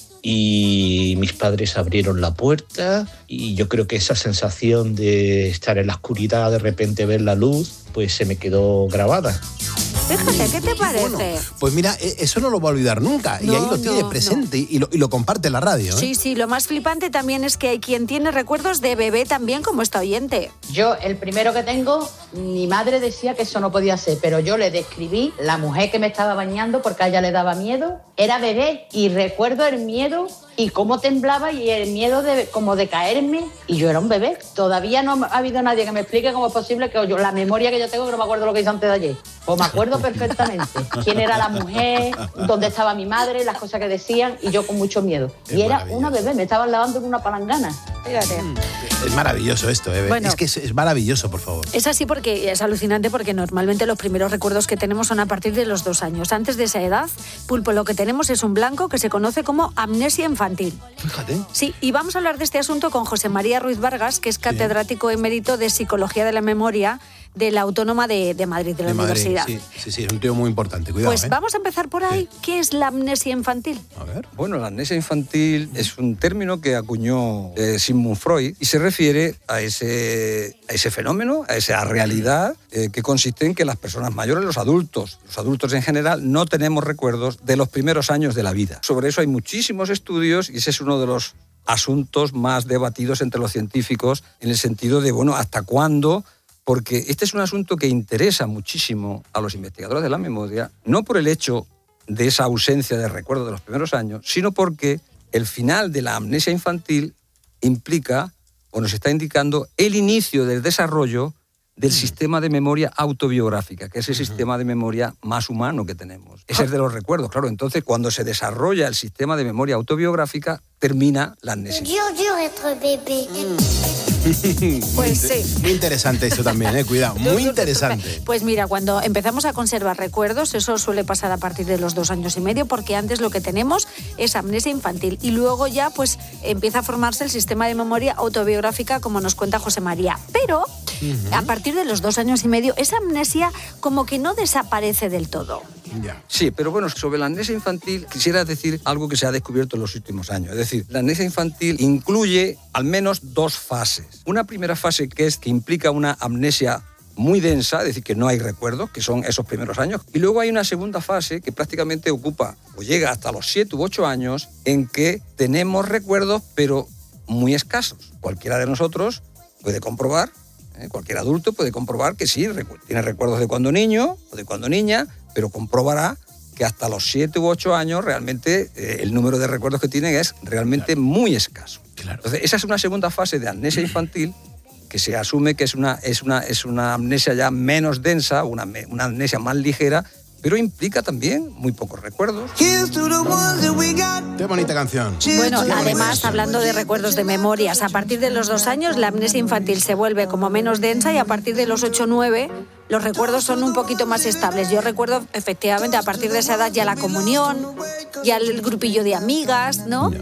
y mis padres abrieron la puerta y yo creo que esa sensación de estar en la oscuridad, de repente ver la luz, pues se me quedó grabada. Fíjate, ¿qué te parece? Bueno, pues mira, eso no lo va a olvidar nunca. Y ahí lo tiene presente y lo comparte en la radio. Sí, lo más flipante también es que hay quien tiene recuerdos de bebé también, como esta oyente. Yo, el primero que tengo, mi madre decía que eso no podía ser, pero yo le describí la mujer que me estaba bañando porque a ella le daba miedo. Era bebé y recuerdo el miedo y cómo temblaba y el miedo como de caerme. Y yo era un bebé. Todavía no ha habido nadie que me explique cómo es posible que la memoria que yo tengo, que no me acuerdo lo que hice antes de ayer. Pues me acuerdo perfectamente quién era la mujer, dónde estaba mi madre, las cosas que decían, y yo con mucho miedo. Y era una bebé, me estaban lavando en una palangana. Fíjate. Es maravilloso esto, Bueno, es que es maravilloso, por favor. Es así porque es alucinante, porque normalmente los primeros recuerdos que tenemos son a partir de los 2 años. Antes de esa edad, Pulpo, lo que tenemos es un blanco que se conoce como amnesia infantil. Fíjate. Sí, y vamos a hablar de este asunto con José María Ruiz Vargas, que es catedrático emérito de Psicología de la Memoria de la Autónoma de Madrid, de la Universidad. Sí, es un tío muy importante, cuidado. Pues vamos a empezar por ahí. ¿Qué es la amnesia infantil? A ver. Bueno, la amnesia infantil es un término que acuñó Sigmund Freud y se refiere a ese fenómeno, a esa realidad que consiste en que las personas mayores, los adultos en general, no tenemos recuerdos de los primeros años de la vida. Sobre eso hay muchísimos estudios y ese es uno de los asuntos más debatidos entre los científicos en el sentido de, bueno, ¿hasta cuándo? Porque este es un asunto que interesa muchísimo a los investigadores de la memoria, no por el hecho de esa ausencia de recuerdo de los primeros años, sino porque el final de la amnesia infantil implica, o nos está indicando, el inicio del desarrollo del sistema de memoria autobiográfica, que es el sistema de memoria más humano que tenemos. Ese es de los recuerdos, claro. Entonces, cuando se desarrolla el sistema de memoria autobiográfica, termina la amnesia. Dur être bébé. Pues sí. Muy interesante esto también, cuidado, muy interesante. Pues mira, cuando empezamos a conservar recuerdos, eso suele pasar a partir de los 2 años y medio, porque antes lo que tenemos es amnesia infantil y luego ya pues empieza a formarse el sistema de memoria autobiográfica, como nos cuenta José María. Pero a partir de los 2 años y medio, esa amnesia como que no desaparece del todo. Sí, pero bueno, sobre la amnesia infantil quisiera decir algo que se ha descubierto en los últimos años. Es decir, la amnesia infantil incluye al menos 2 fases. Una primera fase que implica una amnesia muy densa, es decir, que no hay recuerdos, que son esos primeros años. Y luego hay una segunda fase que prácticamente ocupa o llega hasta los 7 u 8 años en que tenemos recuerdos, pero muy escasos. Cualquiera de nosotros puede comprobar, cualquier adulto puede comprobar que sí, tiene recuerdos de cuando niño o de cuando niña, pero comprobará que hasta los 7 u 8 años realmente el número de recuerdos que tienen es realmente muy escaso. Entonces, esa es una segunda fase de amnesia infantil que se asume que es una amnesia ya menos densa, una amnesia más ligera, pero implica también muy pocos recuerdos. Qué bonita canción. Bueno, además, hablando de recuerdos de memorias, a partir de los 2 años la amnesia infantil se vuelve como menos densa y a partir de los 8 o 9 los recuerdos son un poquito más estables. Yo recuerdo efectivamente a partir de esa edad ya la comunión, ya el grupillo de amigas, ¿no?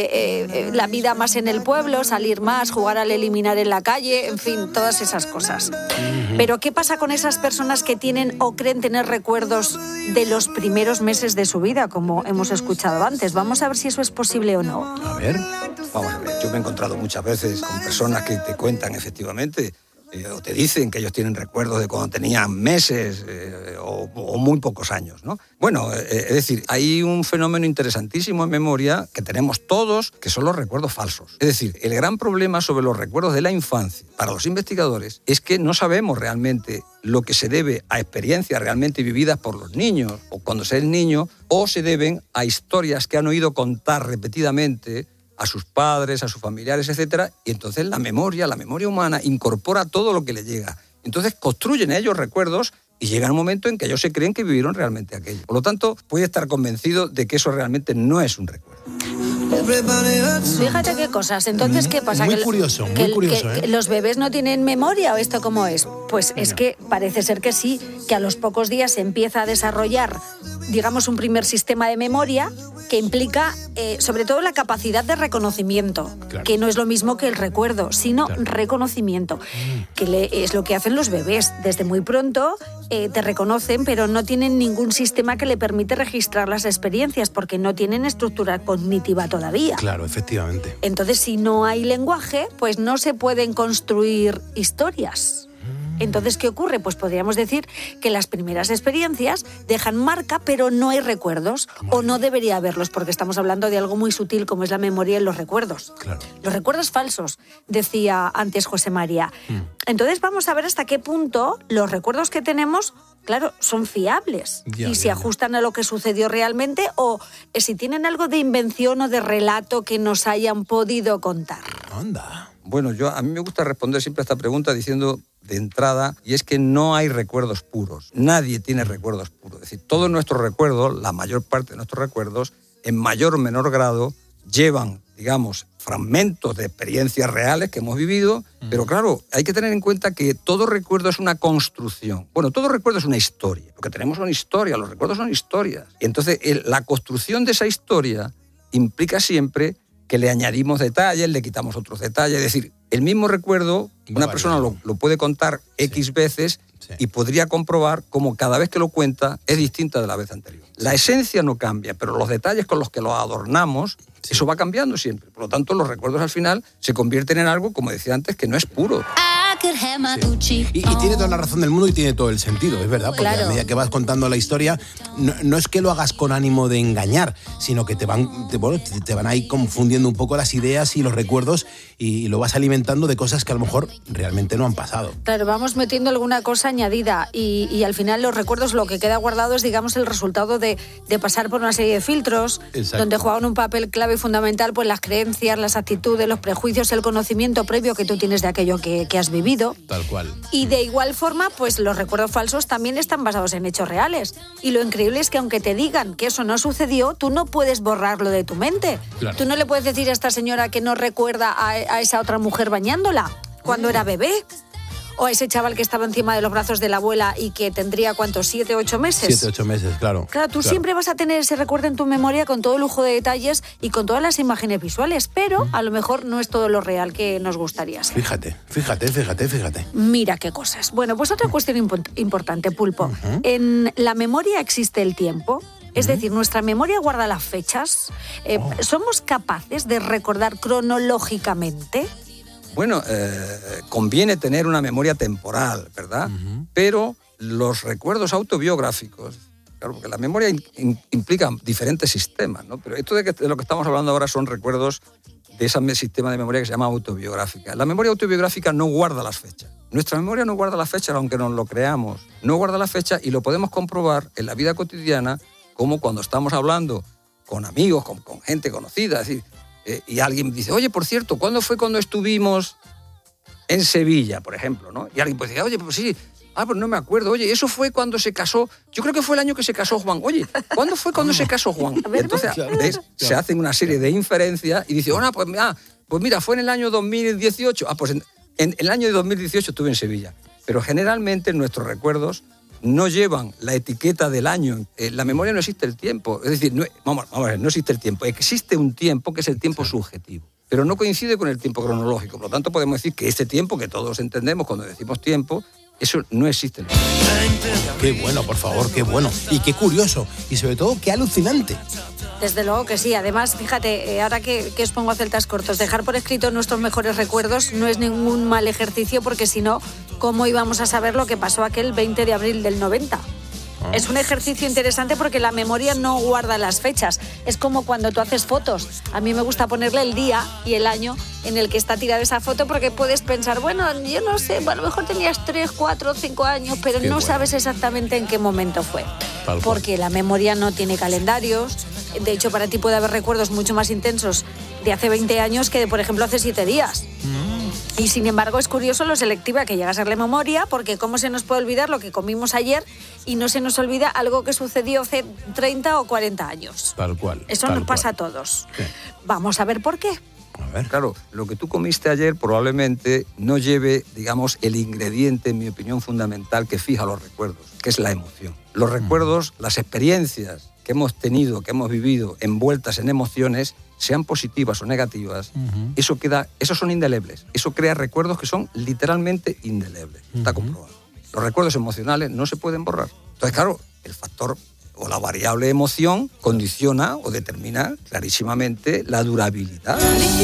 La vida más en el pueblo, salir más, jugar al eliminar en la calle, en fin, todas esas cosas. Pero ¿qué pasa con esas personas que tienen o creen tener recuerdos de los primeros meses de su vida, como hemos escuchado antes? Vamos a ver si eso es posible o no. A ver. Vamos a ver, yo me he encontrado muchas veces con personas que te cuentan efectivamente o te dicen que ellos tienen recuerdos de cuando tenían meses o muy pocos años, ¿no? Bueno, es decir, hay un fenómeno interesantísimo en memoria que tenemos todos, que son los recuerdos falsos. Es decir, el gran problema sobre los recuerdos de la infancia para los investigadores es que no sabemos realmente lo que se debe a experiencias realmente vividas por los niños o cuando se es niño, o se deben a historias que han oído contar repetidamente a sus padres, a sus familiares, etcétera, y entonces la memoria humana incorpora todo lo que le llega. Entonces construyen ellos recuerdos y llega un momento en que ellos se creen que vivieron realmente aquello. Por lo tanto, puede estar convencido de que eso realmente no es un recuerdo. Fíjate qué cosas. Entonces, ¿qué pasa? Muy curioso, que los bebés no tienen memoria, ¿o esto cómo es? Pues es que parece ser que sí, que a los pocos días se empieza a desarrollar, digamos, un primer sistema de memoria que implica sobre todo la capacidad de reconocimiento, que no es lo mismo que el recuerdo, sino reconocimiento, que es lo que hacen los bebés. Desde muy pronto te reconocen, pero no tienen ningún sistema que le permite registrar las experiencias, porque no tienen estructura cognitiva todavía. Claro, efectivamente. Entonces, si no hay lenguaje, pues no se pueden construir historias. Entonces, ¿qué ocurre? Pues podríamos decir que las primeras experiencias dejan marca, pero no hay recuerdos, o no debería haberlos, porque estamos hablando de algo muy sutil como es la memoria y los recuerdos. Claro. Los recuerdos falsos, decía antes José María. Entonces, vamos a ver hasta qué punto los recuerdos que tenemos, claro, son fiables y se ajustan a lo que sucedió realmente, o si tienen algo de invención o de relato que nos hayan podido contar. Anda. Bueno, a mí me gusta responder siempre a esta pregunta diciendo de entrada, y es que no hay recuerdos puros. Nadie tiene recuerdos puros. Es decir, todos nuestros recuerdos, la mayor parte de nuestros recuerdos, en mayor o menor grado, llevan, digamos, fragmentos de experiencias reales que hemos vivido, pero claro, hay que tener en cuenta que todo recuerdo es una construcción. Bueno, todo recuerdo es una historia. Lo que tenemos son historias, los recuerdos son historias. Y entonces, la construcción de esa historia implica siempre que le añadimos detalles, le quitamos otros detalles. Es decir, el mismo recuerdo, una persona lo puede contar X veces y podría comprobar cómo cada vez que lo cuenta es distinta de la vez anterior. La esencia no cambia, pero los detalles con los que lo adornamos, eso va cambiando siempre. Por lo tanto, los recuerdos al final se convierten en algo, como decía antes, que no es puro. Sí. Y tiene toda la razón del mundo y tiene todo el sentido, es verdad, porque a medida que vas contando la historia, no es que lo hagas con ánimo de engañar, sino que te van ahí confundiendo un poco las ideas y los recuerdos, y lo vas alimentando de cosas que a lo mejor realmente no han pasado. Claro, vamos metiendo alguna cosa añadida y al final los recuerdos, lo que queda guardado es, digamos, el resultado de pasar por una serie de filtros. Exacto. Donde juegan un papel clave y fundamental pues las creencias, las actitudes, los prejuicios, el conocimiento previo que tú tienes de aquello que has vivido. Tal cual. Y de igual forma, pues los recuerdos falsos también están basados en hechos reales. Y lo increíble es que aunque te digan que eso no sucedió, tú no puedes borrarlo de tu mente. Claro. Tú no le puedes decir a esta señora que no recuerda a esa otra mujer bañándola. cuando era bebé. O a ese chaval que estaba encima de los brazos de la abuela y que tendría, ¿cuántos? 7, 8 meses. 7, 8 meses, claro. Claro, tú siempre vas a tener ese recuerdo en tu memoria con todo el lujo de detalles y con todas las imágenes visuales, pero a lo mejor no es todo lo real que nos gustaría ser. Fíjate. Mira qué cosas. Bueno, pues otra cuestión importante, Pulpo. En la memoria existe el tiempo. Es decir, nuestra memoria guarda las fechas. ¿Somos capaces de recordar cronológicamente? Bueno, conviene tener una memoria temporal, ¿verdad? Pero los recuerdos autobiográficos, claro, porque la memoria implica diferentes sistemas, ¿no? Pero esto de lo que estamos hablando ahora son recuerdos de ese sistema de memoria que se llama autobiográfica. La memoria autobiográfica no guarda las fechas. Nuestra memoria no guarda las fechas, aunque nos lo creamos. No guarda las fechas y lo podemos comprobar en la vida cotidiana, como cuando estamos hablando con amigos, con gente conocida, es decir, y alguien dice, oye, por cierto, ¿cuándo fue cuando estuvimos en Sevilla, por ejemplo, ¿no? Y alguien puede decir, oye, pues sí, pues no me acuerdo, oye, eso fue cuando se casó, yo creo que fue el año que se casó Juan, oye, ¿cuándo fue cuando se casó Juan? Entonces, ¿ves? Se hacen una serie de inferencias y dice, pues mira, fue en el año 2018, pues en el año de 2018 estuve en Sevilla, pero generalmente nuestros recuerdos no llevan la etiqueta del año. En la memoria no existe el tiempo. Es decir, vamos a ver, no existe el tiempo. Existe un tiempo que es el tiempo subjetivo, pero no coincide con el tiempo cronológico. Por lo tanto, podemos decir que este tiempo que todos entendemos cuando decimos tiempo, eso no existe. Qué bueno, por favor, qué bueno. Y qué curioso. Y sobre todo, qué alucinante. Desde luego que sí. Además, fíjate, ahora que os pongo a celtas cortos, dejar por escrito nuestros mejores recuerdos no es ningún mal ejercicio, porque si no, ¿cómo íbamos a saber lo que pasó aquel 20 de abril del 90? Es un ejercicio interesante porque la memoria no guarda las fechas. Es como cuando tú haces fotos. A mí me gusta ponerle el día y el año en el que está tirada esa foto, porque puedes pensar, bueno, yo no sé, a lo mejor tenías 3, 4, 5 años, pero no sabes exactamente en qué momento fue. Porque la memoria no tiene calendarios. De hecho, para ti puede haber recuerdos mucho más intensos de hace 20 años que de, por ejemplo, hace 7 días. Y sin embargo es curioso lo selectiva que llega a ser la memoria, porque cómo se nos puede olvidar lo que comimos ayer y no se nos olvida algo que sucedió hace 30 o 40 años. Tal cual. Eso nos pasa a todos. Sí. Vamos a ver por qué. A ver. Claro, lo que tú comiste ayer probablemente no lleve, digamos, el ingrediente, en mi opinión, fundamental que fija los recuerdos, que es la emoción. Los recuerdos, las experiencias que hemos tenido, que hemos vivido, envueltas en emociones, sean positivas o negativas, esos son indelebles. Eso crea recuerdos que son literalmente indelebles. Está comprobado. Los recuerdos emocionales no se pueden borrar. Entonces, claro, el factor o la variable emoción condiciona o determina clarísimamente la durabilidad.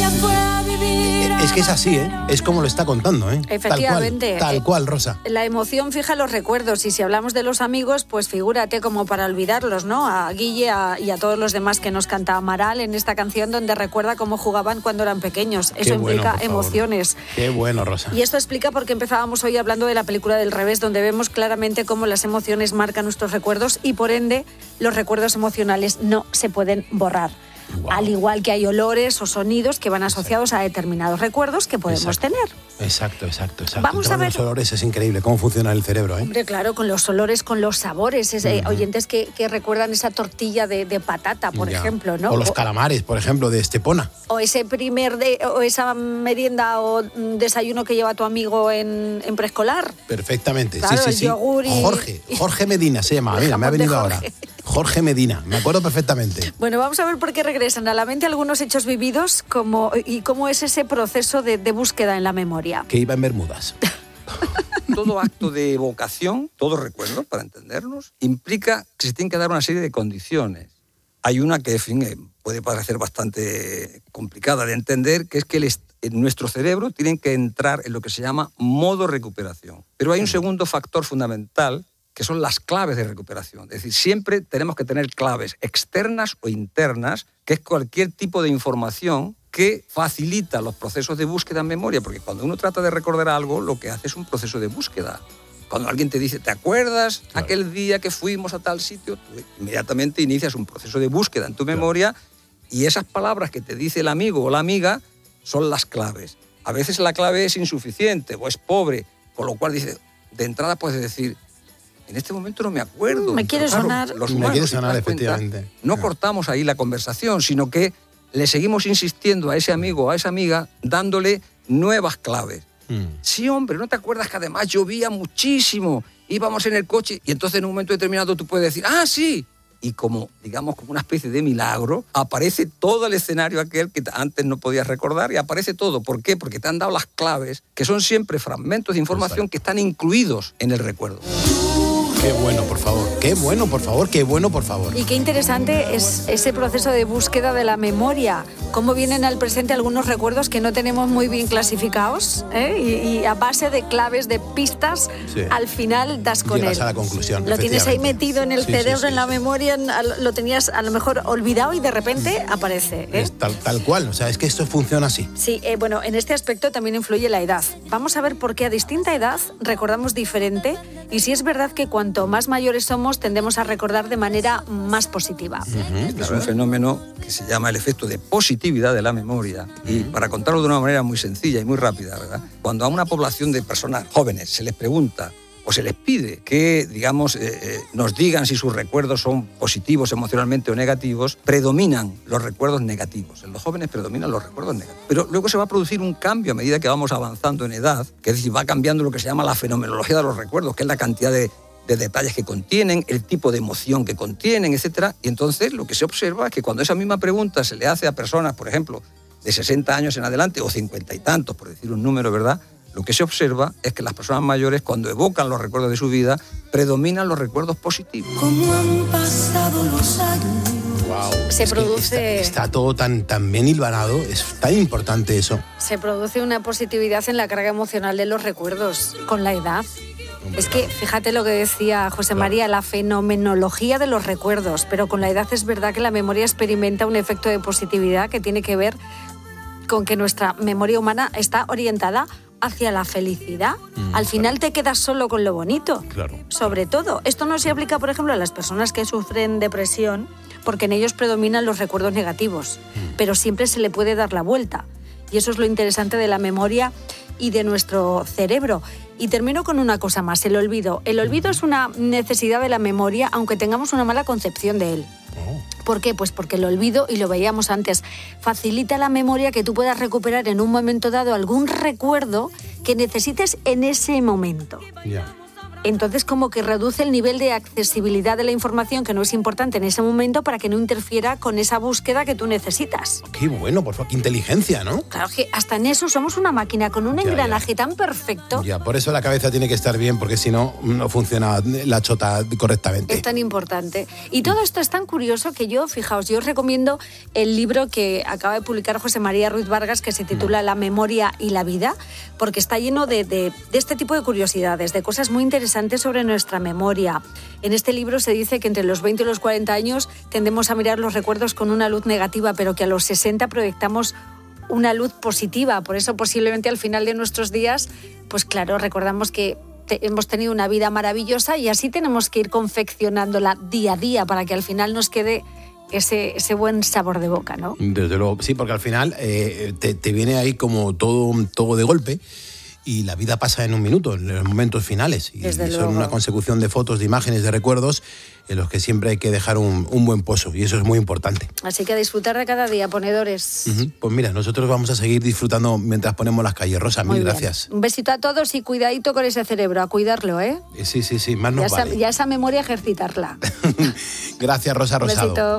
Es que es así, ¿eh? Es como lo está contando, ¿eh? Efectivamente. Tal cual, Rosa. La emoción fija los recuerdos, y si hablamos de los amigos, pues figúrate como para olvidarlos, ¿no? A Guille y a todos los demás que nos canta Amaral en esta canción, donde recuerda cómo jugaban cuando eran pequeños. Eso implica emociones. Qué bueno, Rosa. Y esto explica por qué empezábamos hoy hablando de la película del revés, donde vemos claramente cómo las emociones marcan nuestros recuerdos y, por ende, los recuerdos emocionales no se pueden borrar. Wow. Al igual que hay olores o sonidos que van asociados a determinados recuerdos que podemos tener. Exacto. Vamos a ver. Los olores es increíble cómo funciona el cerebro, ¿eh? Hombre, claro, con los olores, con los sabores. Oyentes que recuerdan esa tortilla de patata, por ejemplo, ¿no? O los calamares, por ejemplo, de Estepona. O ese o esa merienda o desayuno que lleva tu amigo en preescolar. Perfectamente, claro, sí. Yogur y... Jorge Medina se llama. Mira, me ha venido ahora. Jorge Medina, me acuerdo perfectamente. Bueno, vamos a ver por qué regresan a la mente algunos hechos vividos y cómo es ese proceso de búsqueda en la memoria. Que iba en Bermudas. Todo acto de evocación, todo recuerdo, para entendernos, implica que se tienen que dar una serie de condiciones. Hay una que, en fin, puede parecer bastante complicada de entender, que es que en nuestro cerebro tienen que entrar en lo que se llama modo recuperación. Pero hay un segundo factor fundamental, que son las claves de recuperación. Es decir, siempre tenemos que tener claves externas o internas, que es cualquier tipo de información que facilita los procesos de búsqueda en memoria, porque cuando uno trata de recordar algo, lo que hace es un proceso de búsqueda. Cuando alguien te dice, ¿te acuerdas aquel día que fuimos a tal sitio? Tú inmediatamente inicias un proceso de búsqueda en tu memoria, y esas palabras que te dice el amigo o la amiga son las claves. A veces la clave es insuficiente o es pobre, con lo cual dice, de entrada puedes decir, en este momento no me acuerdo. Me quiere sonar. Me quiere sonar, efectivamente. No cortamos ahí la conversación, sino que le seguimos insistiendo a ese amigo o a esa amiga, dándole nuevas claves. Sí, hombre, ¿no te acuerdas que además llovía muchísimo? Íbamos en el coche y entonces en un momento determinado tú puedes decir, ¡ah, sí! Y como, digamos, como una especie de milagro, aparece todo el escenario aquel que antes no podías recordar y aparece todo. ¿Por qué? Porque te han dado las claves, que son siempre fragmentos de información que están incluidos en el recuerdo. Qué bueno, por favor, qué bueno, por favor, qué bueno, por favor. Y qué interesante es ese proceso de búsqueda de la memoria. Cómo vienen al presente algunos recuerdos que no tenemos muy bien clasificados, ¿eh? Y a base de claves, de pistas, al final das con llegas él. A la conclusión. Lo tienes ahí metido en el cerebro, en la memoria, lo tenías a lo mejor olvidado y de repente aparece. ¿eh? Es tal cual, o sea, es que esto funciona así. Sí, bueno, en este aspecto también influye la edad. Vamos a ver por qué a distinta edad recordamos diferente y si es verdad que cuanto más mayores somos tendemos a recordar de manera más positiva. Es un fenómeno que se llama el efecto de positividad de la memoria. Y para contarlo de una manera muy sencilla y muy rápida, ¿verdad? Cuando a una población de personas jóvenes se les pregunta o se les pide que, digamos, nos digan si sus recuerdos son positivos emocionalmente o negativos, predominan los recuerdos negativos. En los jóvenes predominan los recuerdos negativos. Pero luego se va a producir un cambio a medida que vamos avanzando en edad, que es decir, va cambiando lo que se llama la fenomenología de los recuerdos, que es la cantidad de detalles que contienen, el tipo de emoción que contienen, etcétera. Y entonces lo que se observa es que cuando esa misma pregunta se le hace a personas, por ejemplo, de 60 años en adelante o 50 y tantos, por decir un número, ¿verdad?, lo que se observa es que las personas mayores, cuando evocan los recuerdos de su vida, predominan los recuerdos positivos. ¿Cómo han pasado los años? Wow. Se produce... Está todo tan bien hilvanado, es tan importante eso. Se produce una positividad en la carga emocional de los recuerdos con la edad. Es que, fíjate lo que decía José María, la fenomenología de los recuerdos, pero con la edad es verdad que la memoria experimenta un efecto de positividad que tiene que ver con que nuestra memoria humana está orientada hacia la felicidad. Al final te quedas solo con lo bonito. Claro. Sobre todo, esto no se aplica, por ejemplo, a las personas que sufren depresión, porque en ellos predominan los recuerdos negativos, pero siempre se le puede dar la vuelta. Y eso es lo interesante de la memoria y de nuestro cerebro. Y termino con una cosa más, el olvido. El olvido es una necesidad de la memoria, aunque tengamos una mala concepción de él. ¿Por qué? Pues porque el olvido, y lo veíamos antes, facilita la memoria que tú puedas recuperar en un momento dado algún recuerdo que necesites en ese momento. Entonces, como que reduce el nivel de accesibilidad de la información que no es importante en ese momento para que no interfiera con esa búsqueda que tú necesitas. Qué bueno, por favor, qué inteligencia, ¿no? Claro que hasta en eso somos una máquina con un engranaje tan perfecto. Ya, por eso la cabeza tiene que estar bien, porque si no, no funciona la chota correctamente. Es tan importante. Y todo esto es tan curioso que yo, fijaos, yo os recomiendo el libro que acaba de publicar José María Ruiz Vargas, que se titula La memoria y la vida, porque está lleno de este tipo de curiosidades, de cosas muy interesantes sobre nuestra memoria. En este libro se dice que entre los 20 y los 40 años tendemos a mirar los recuerdos con una luz negativa, pero que a los 60 proyectamos una luz positiva. Por eso posiblemente al final de nuestros días, pues claro, recordamos que hemos tenido una vida maravillosa y así tenemos que ir confeccionándola día a día para que al final nos quede ese buen sabor de boca, ¿no? Desde luego, sí, porque al final te viene ahí como todo de golpe. Y la vida pasa en un minuto, en los momentos finales. Y son una consecución de fotos, de imágenes, de recuerdos, en los que siempre hay que dejar un buen pozo. Y eso es muy importante. Así que a disfrutar de cada día, ponedores. Pues mira, nosotros vamos a seguir disfrutando mientras ponemos las calles. Rosa, mil gracias. Un besito a todos y cuidadito con ese cerebro, a cuidarlo, ¿eh? Sí, más nos vale. Ya esa memoria ejercitarla. Gracias, Rosa Rosado. Un besito.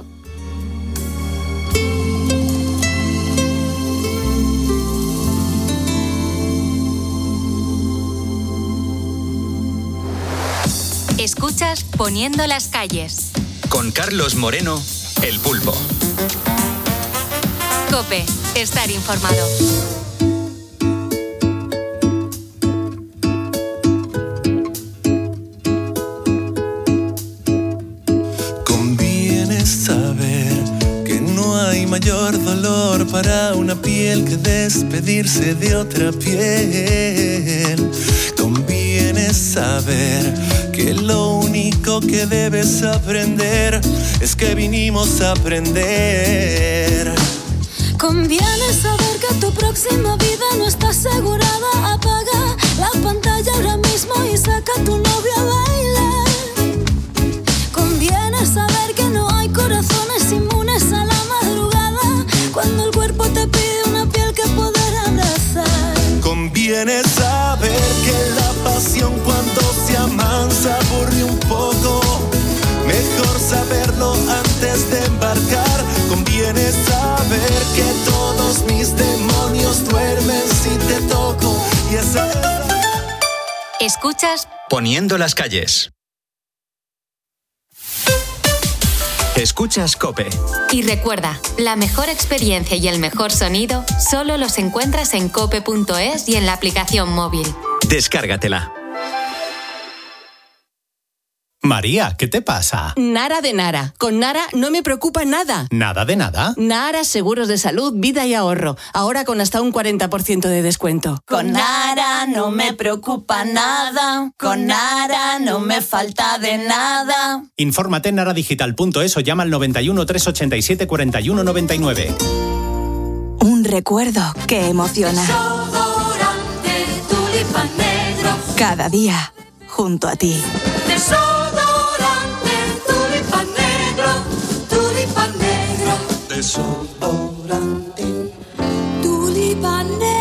Escuchas Poniendo las calles. Con Carlos Moreno, El Pulpo. COPE, estar informado. Conviene saber que no hay mayor dolor para una piel que despedirse de otra piel. Conviene saber que lo único que debes aprender es que vinimos a aprender. Conviene saber que tu próxima vida no está asegurada. Apaga la pantalla ahora mismo y saca a tu novio a bailar. Conviene saber que no hay corazones inmunes a la madrugada cuando el cuerpo te pide una piel que poder abrazar. Conviene Conviene saber que la pasión cuando se amansa aburre un poco. Mejor saberlo antes de embarcar. Conviene saber que todos mis demonios duermen si te toco. Y esa es... Escuchas Poniendo las calles. Escuchas COPE. Y recuerda, la mejor experiencia y el mejor sonido solo los encuentras en cope.es y en la aplicación móvil. Descárgatela. María, ¿qué te pasa? Nara de Nara. Con Nara no me preocupa nada. ¿Nada de nada? Nara Seguros de Salud, Vida y Ahorro. Ahora con hasta un 40% de descuento. Con Nara no me preocupa nada. Con Nara no me falta de nada. Infórmate en naradigital.es o llama al 91 387 41 99. Un recuerdo que emociona. Desodorante Tulipan Negro. Cada día, junto a ti. Desodorante Tulipan Negro. Tulipan Negro. Desodorante Tulipan Negro.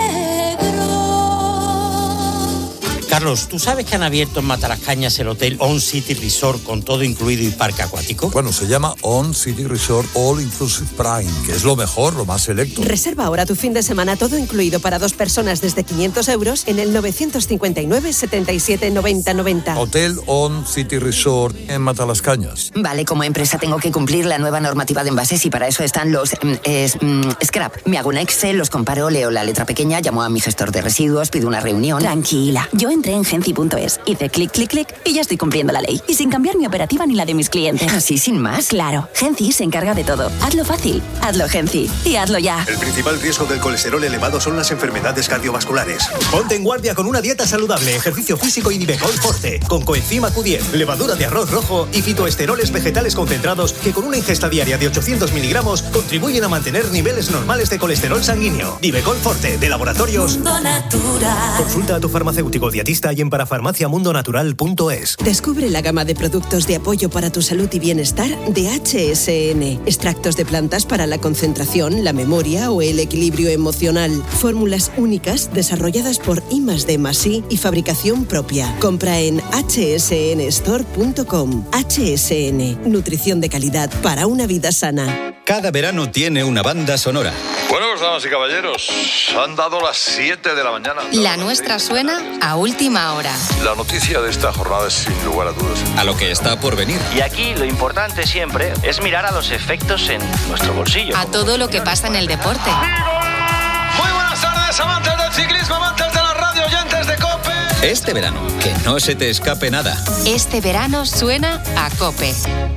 Carlos, ¿tú sabes que han abierto en Matalascañas el hotel On City Resort con todo incluido y parque acuático? Bueno, se llama On City Resort All Inclusive Prime, que es lo mejor, lo más selecto. Reserva ahora tu fin de semana todo incluido para 2 personas desde 500 euros en el 959 77 90 90. Hotel On City Resort en Matalascañas. Vale, como empresa tengo que cumplir la nueva normativa de envases y para eso están los scrap. Me hago un Excel, los comparo, leo la letra pequeña, llamo a mi gestor de residuos, pido una reunión. Tranquila, yo entré en genci.es, hice clic, clic, clic y ya estoy cumpliendo la ley. Y sin cambiar mi operativa ni la de mis clientes. ¿Así sin más? Claro, Genci se encarga de todo. Hazlo fácil, hazlo Genci. Y hazlo ya. El principal riesgo del colesterol elevado son las enfermedades cardiovasculares. Ponte en guardia con una dieta saludable, ejercicio físico y Nivecol Forte, con coenzima Q10, levadura de arroz rojo y fitoesteroles vegetales concentrados que con una ingesta diaria de 800 miligramos contribuyen a mantener niveles normales de colesterol sanguíneo. Nivecol Forte, de Laboratorios Mundo Natural. Consulta a tu farmacéutico dietista y en parafarmaciamundonatural.es. Descubre la gama de productos de apoyo para tu salud y bienestar de HSN. Extractos de plantas para la concentración, la memoria o el equilibrio emocional. Fórmulas únicas desarrolladas por I+D+I y fabricación propia. Compra en hsnstore.com. HSN. Nutrición de calidad para una vida sana. Cada verano tiene una banda sonora. Bueno, damas y caballeros, han dado las 7 de la mañana. La nuestra suena a última hora. La noticia de esta jornada es sin lugar a dudas. A lo que está por venir. Y aquí lo importante siempre es mirar a los efectos en nuestro bolsillo. A todo lo que pasa en el deporte. Muy buenas tardes, amantes del ciclismo, amantes de la radio, oyentes de COPE. Este verano, que no se te escape nada. Este verano suena a COPE.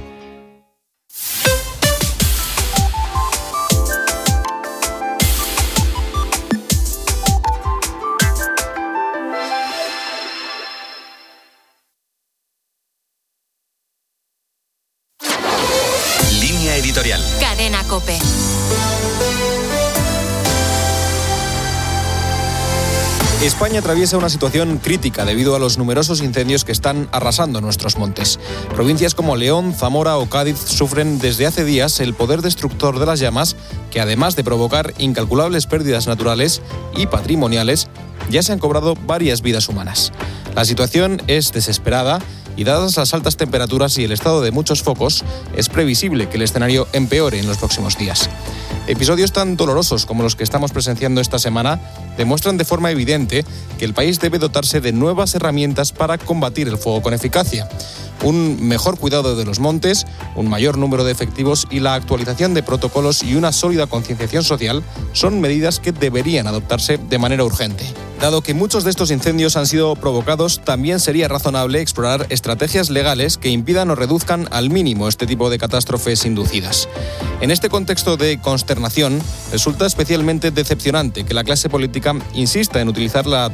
Editorial. Cadena COPE. España atraviesa una situación crítica debido a los numerosos incendios que están arrasando nuestros montes. Provincias como León, Zamora o Cádiz sufren desde hace días el poder destructor de las llamas, que además de provocar incalculables pérdidas naturales y patrimoniales, ya se han cobrado varias vidas humanas. La situación es desesperada y dadas las altas temperaturas y el estado de muchos focos, es previsible que el escenario empeore en los próximos días. Episodios tan dolorosos como los que estamos presenciando esta semana demuestran de forma evidente que el país debe dotarse de nuevas herramientas para combatir el fuego con eficacia. Un mejor cuidado de los montes, un mayor número de efectivos y la actualización de protocolos y una sólida concienciación social son medidas que deberían adoptarse de manera urgente. Dado que muchos de estos incendios han sido provocados, también sería razonable explorar estrategias legales que impidan o reduzcan al mínimo este tipo de catástrofes inducidas. En este contexto de consternación, resulta especialmente decepcionante que la clase política insista en utilizar la